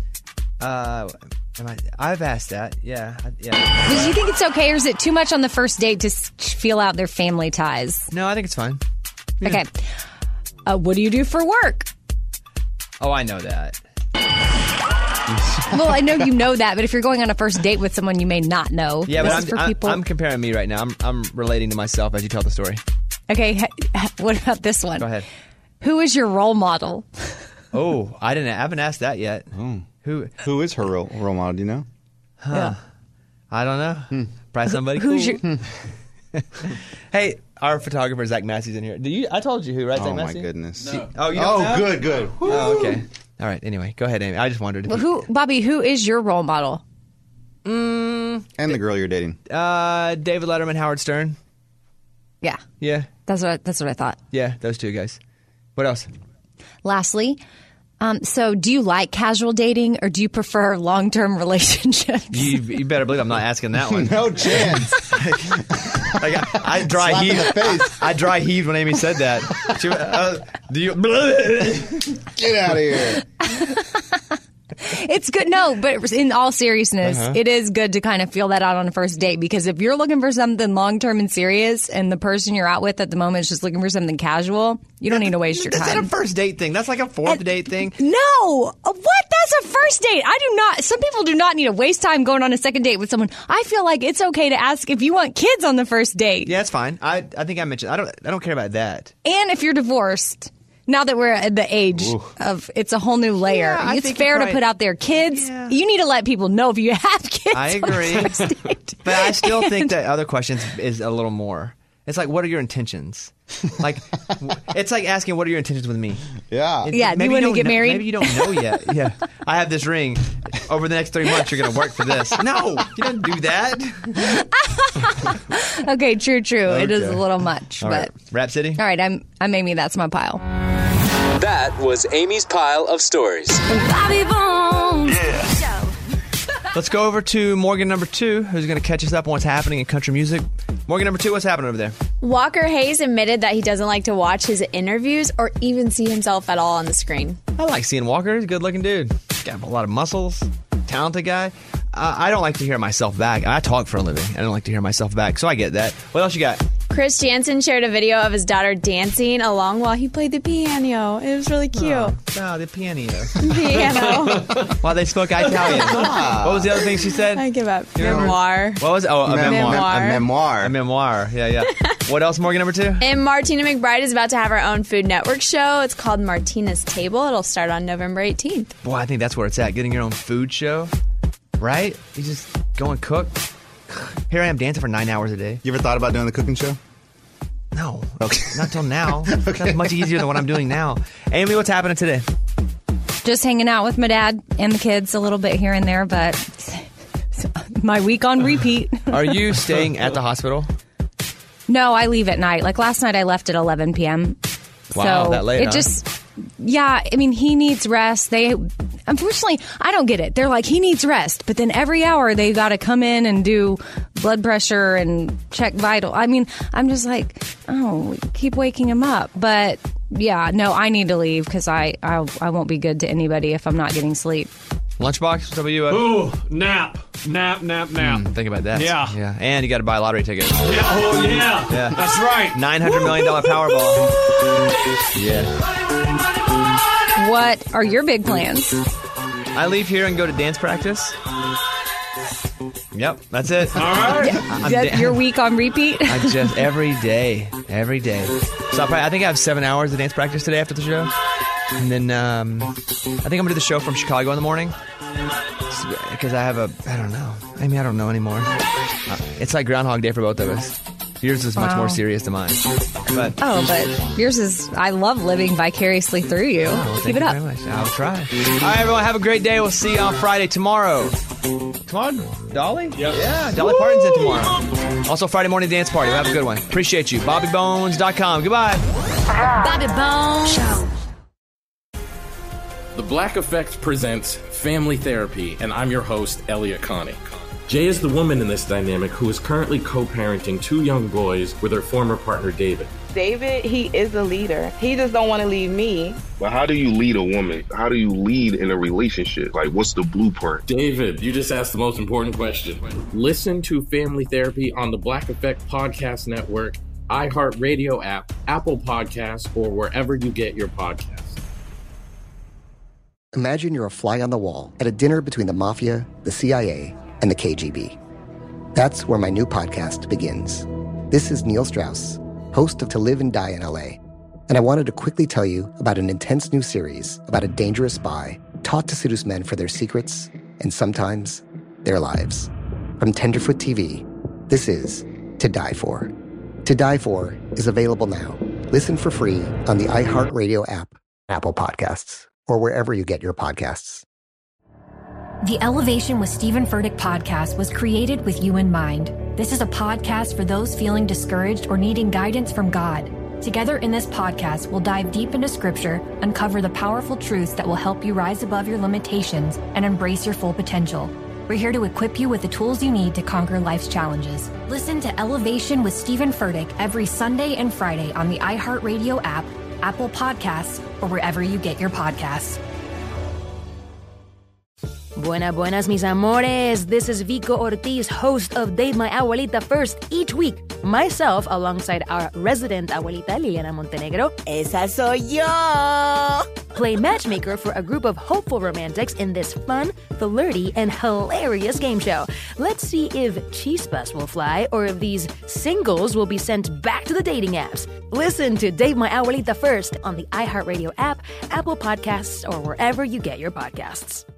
I've asked that. Yeah. Do you think it's okay, or is it too much on the first date to feel out their family ties? No, I think it's fine. Yeah. Okay. What do you do for work? Oh, I know that. Well, I know you know that, but if you're going on a first date with someone you may not know. Yeah, this but is for people. I'm comparing me right now. I'm relating to myself as you tell the story. Okay, what about this one? Go ahead. Who is your role model? Oh, I haven't asked that yet. Who is her role model? Do you know? Huh. I don't know. Probably somebody Who's cool. Hey, our photographer Zach Massey's in here. I told you who, right? Zach Oh, my Massey? goodness. No. Oh, you don't know? good. Oh, okay. All right. Anyway, go ahead, Amy. I just wondered. Well, Bobby, who is your role model? And the girl you're dating. David Letterman, Howard Stern. Yeah. Yeah. That's what I thought. Yeah, those two guys. What else? Lastly, so do you like casual dating or do you prefer long-term relationships? You better believe I'm not asking that one. No chance. I dry Slap in heaved. the face. I dry heaved when Amy said that. Do you get out of here? It's good. No, but in all seriousness, it is good to kind of feel that out on a first date, because if you're looking for something long-term and serious and the person you're out with at the moment is just looking for something casual, you don't need to waste your time. That's not a first date thing. That's like a fourth date thing. No. What? That's a first date. I do not. Some people do not need to waste time going on a second date with someone. I feel like it's okay to ask if you want kids on the first date. Yeah, it's fine. I think I mentioned. I don't care about that. And if you're divorced. Now that we're at the age of it's a whole new layer, Yeah, I it's think fair you're to put out there kids. Yeah. You need to let people know if you have kids. I agree. On the first date. But I still think that other questions is a little more. It's like, what are your intentions? Like, it's like asking, what are your intentions with me? Yeah. Yeah, do you want to get married? Maybe you don't know yet. Yeah. I have this ring. Over the next 3 months, you're going to work for this. No, you don't do that. Okay, true. It is a Okay. little much, All but right. Rap City? all right, I'm Amy. That's my pile. That was Amy's pile of stories. Bobby Bones. Let's go over to Morgan number 2, who's going to catch us up on what's happening in country music. Morgan number 2, what's happening over there? Walker Hayes admitted that he doesn't like to watch his interviews or even see himself at all on the screen. I like seeing Walker. He's a good-looking dude. He's got a lot of muscles. Talented guy. I don't like to hear myself back. I talk for a living. I don't like to hear myself back, so I get that. What else you got? Chris Jansen shared a video of his daughter dancing along while he played the piano. It was really cute. Oh, the piano. Piano. While they spoke Italian. What was the other thing she said? I give up. You remember? Memoir. What was it? Oh, a memoir. A memoir. A memoir. Yeah. What else, Morgan number 2? And Martina McBride is about to have her own Food Network show. It's called Martina's Table. It'll start on November 18th. Boy, I think that's where it's at. Getting your own food show. Right? You just go and cook. Here I am dancing for 9 hours a day. You ever thought about doing the cooking show? No. Okay. Not till now. That's much easier than what I'm doing now. Amy, what's happening today? Just hanging out with my dad and the kids a little bit here and there, but my week on repeat. Are you staying at the hospital? No, I leave at night. Like last night, I left at 11 p.m. Wow, so that late, It huh? just, yeah. I mean, he needs rest. Unfortunately, I don't get it. They're like, he needs rest, but then every hour they got to come in and do blood pressure and check vital. I mean, I'm just like, oh, keep waking him up. But yeah, no, I need to leave because I won't be good to anybody if I'm not getting sleep. Lunchbox? What about you? Ooh, nap. Think about that. Yeah. And you got to buy a lottery ticket. Yeah, oh yeah. Yeah. That's right. $900 million Powerball. Yeah. What are your big plans? I leave here and go to dance practice. Yep, that's it. All right. Your week on repeat? I just every day. So I think I have 7 hours of dance practice today after the show, and then I think I'm gonna do the show from Chicago in the morning because I don't know. I mean, I don't know anymore. It's like Groundhog Day for both of us. Yours is much more serious than mine. But yours is, I love living vicariously through you. Keep it up. Thank you very much. I'll try. All right, everyone, have a great day. We'll see you on Friday tomorrow. Tomorrow, Dolly? Yep. Yeah, Dolly Parton's in tomorrow. Also, Friday morning dance party. We'll have a good one. Appreciate you. BobbyBones.com. Goodbye. Bobby Bones Show. The Black Effect presents Family Therapy, and I'm your host, Elliot Connie. Jay is the woman in this dynamic who is currently co-parenting 2 young boys with her former partner, David. David, he is a leader. He just don't want to leave me. But how do you lead a woman? How do you lead in a relationship? Like, what's the blueprint? David, you just asked the most important question. Listen to Family Therapy on the Black Effect Podcast Network iHeartRadio app, Apple Podcasts, or wherever you get your podcasts. Imagine you're a fly on the wall at a dinner between the mafia, the CIA, and the KGB. That's where my new podcast begins. This is Neil Strauss, host of To Live and Die in LA, and I wanted to quickly tell you about an intense new series about a dangerous spy taught to seduce men for their secrets and sometimes their lives. From Tenderfoot TV, this is To Die For. To Die For is available now. Listen for free on the iHeartRadio app, Apple Podcasts, or wherever you get your podcasts. The Elevation with Stephen Furtick podcast was created with you in mind. This is a podcast for those feeling discouraged or needing guidance from God. Together in this podcast, we'll dive deep into Scripture, uncover the powerful truths that will help you rise above your limitations and embrace your full potential. We're here to equip you with the tools you need to conquer life's challenges. Listen to Elevation with Stephen Furtick every Sunday and Friday on the iHeartRadio app, Apple Podcasts, or wherever you get your podcasts. Buenas, mis amores. This is Vico Ortiz, host of Date My Abuelita First. Each week, myself, alongside our resident abuelita, Liliana Montenegro, esa soy yo, play matchmaker for a group of hopeful romantics in this fun, flirty, and hilarious game show. Let's see if chispas will fly or if these singles will be sent back to the dating apps. Listen to Date My Abuelita First on the iHeartRadio app, Apple Podcasts, or wherever you get your podcasts.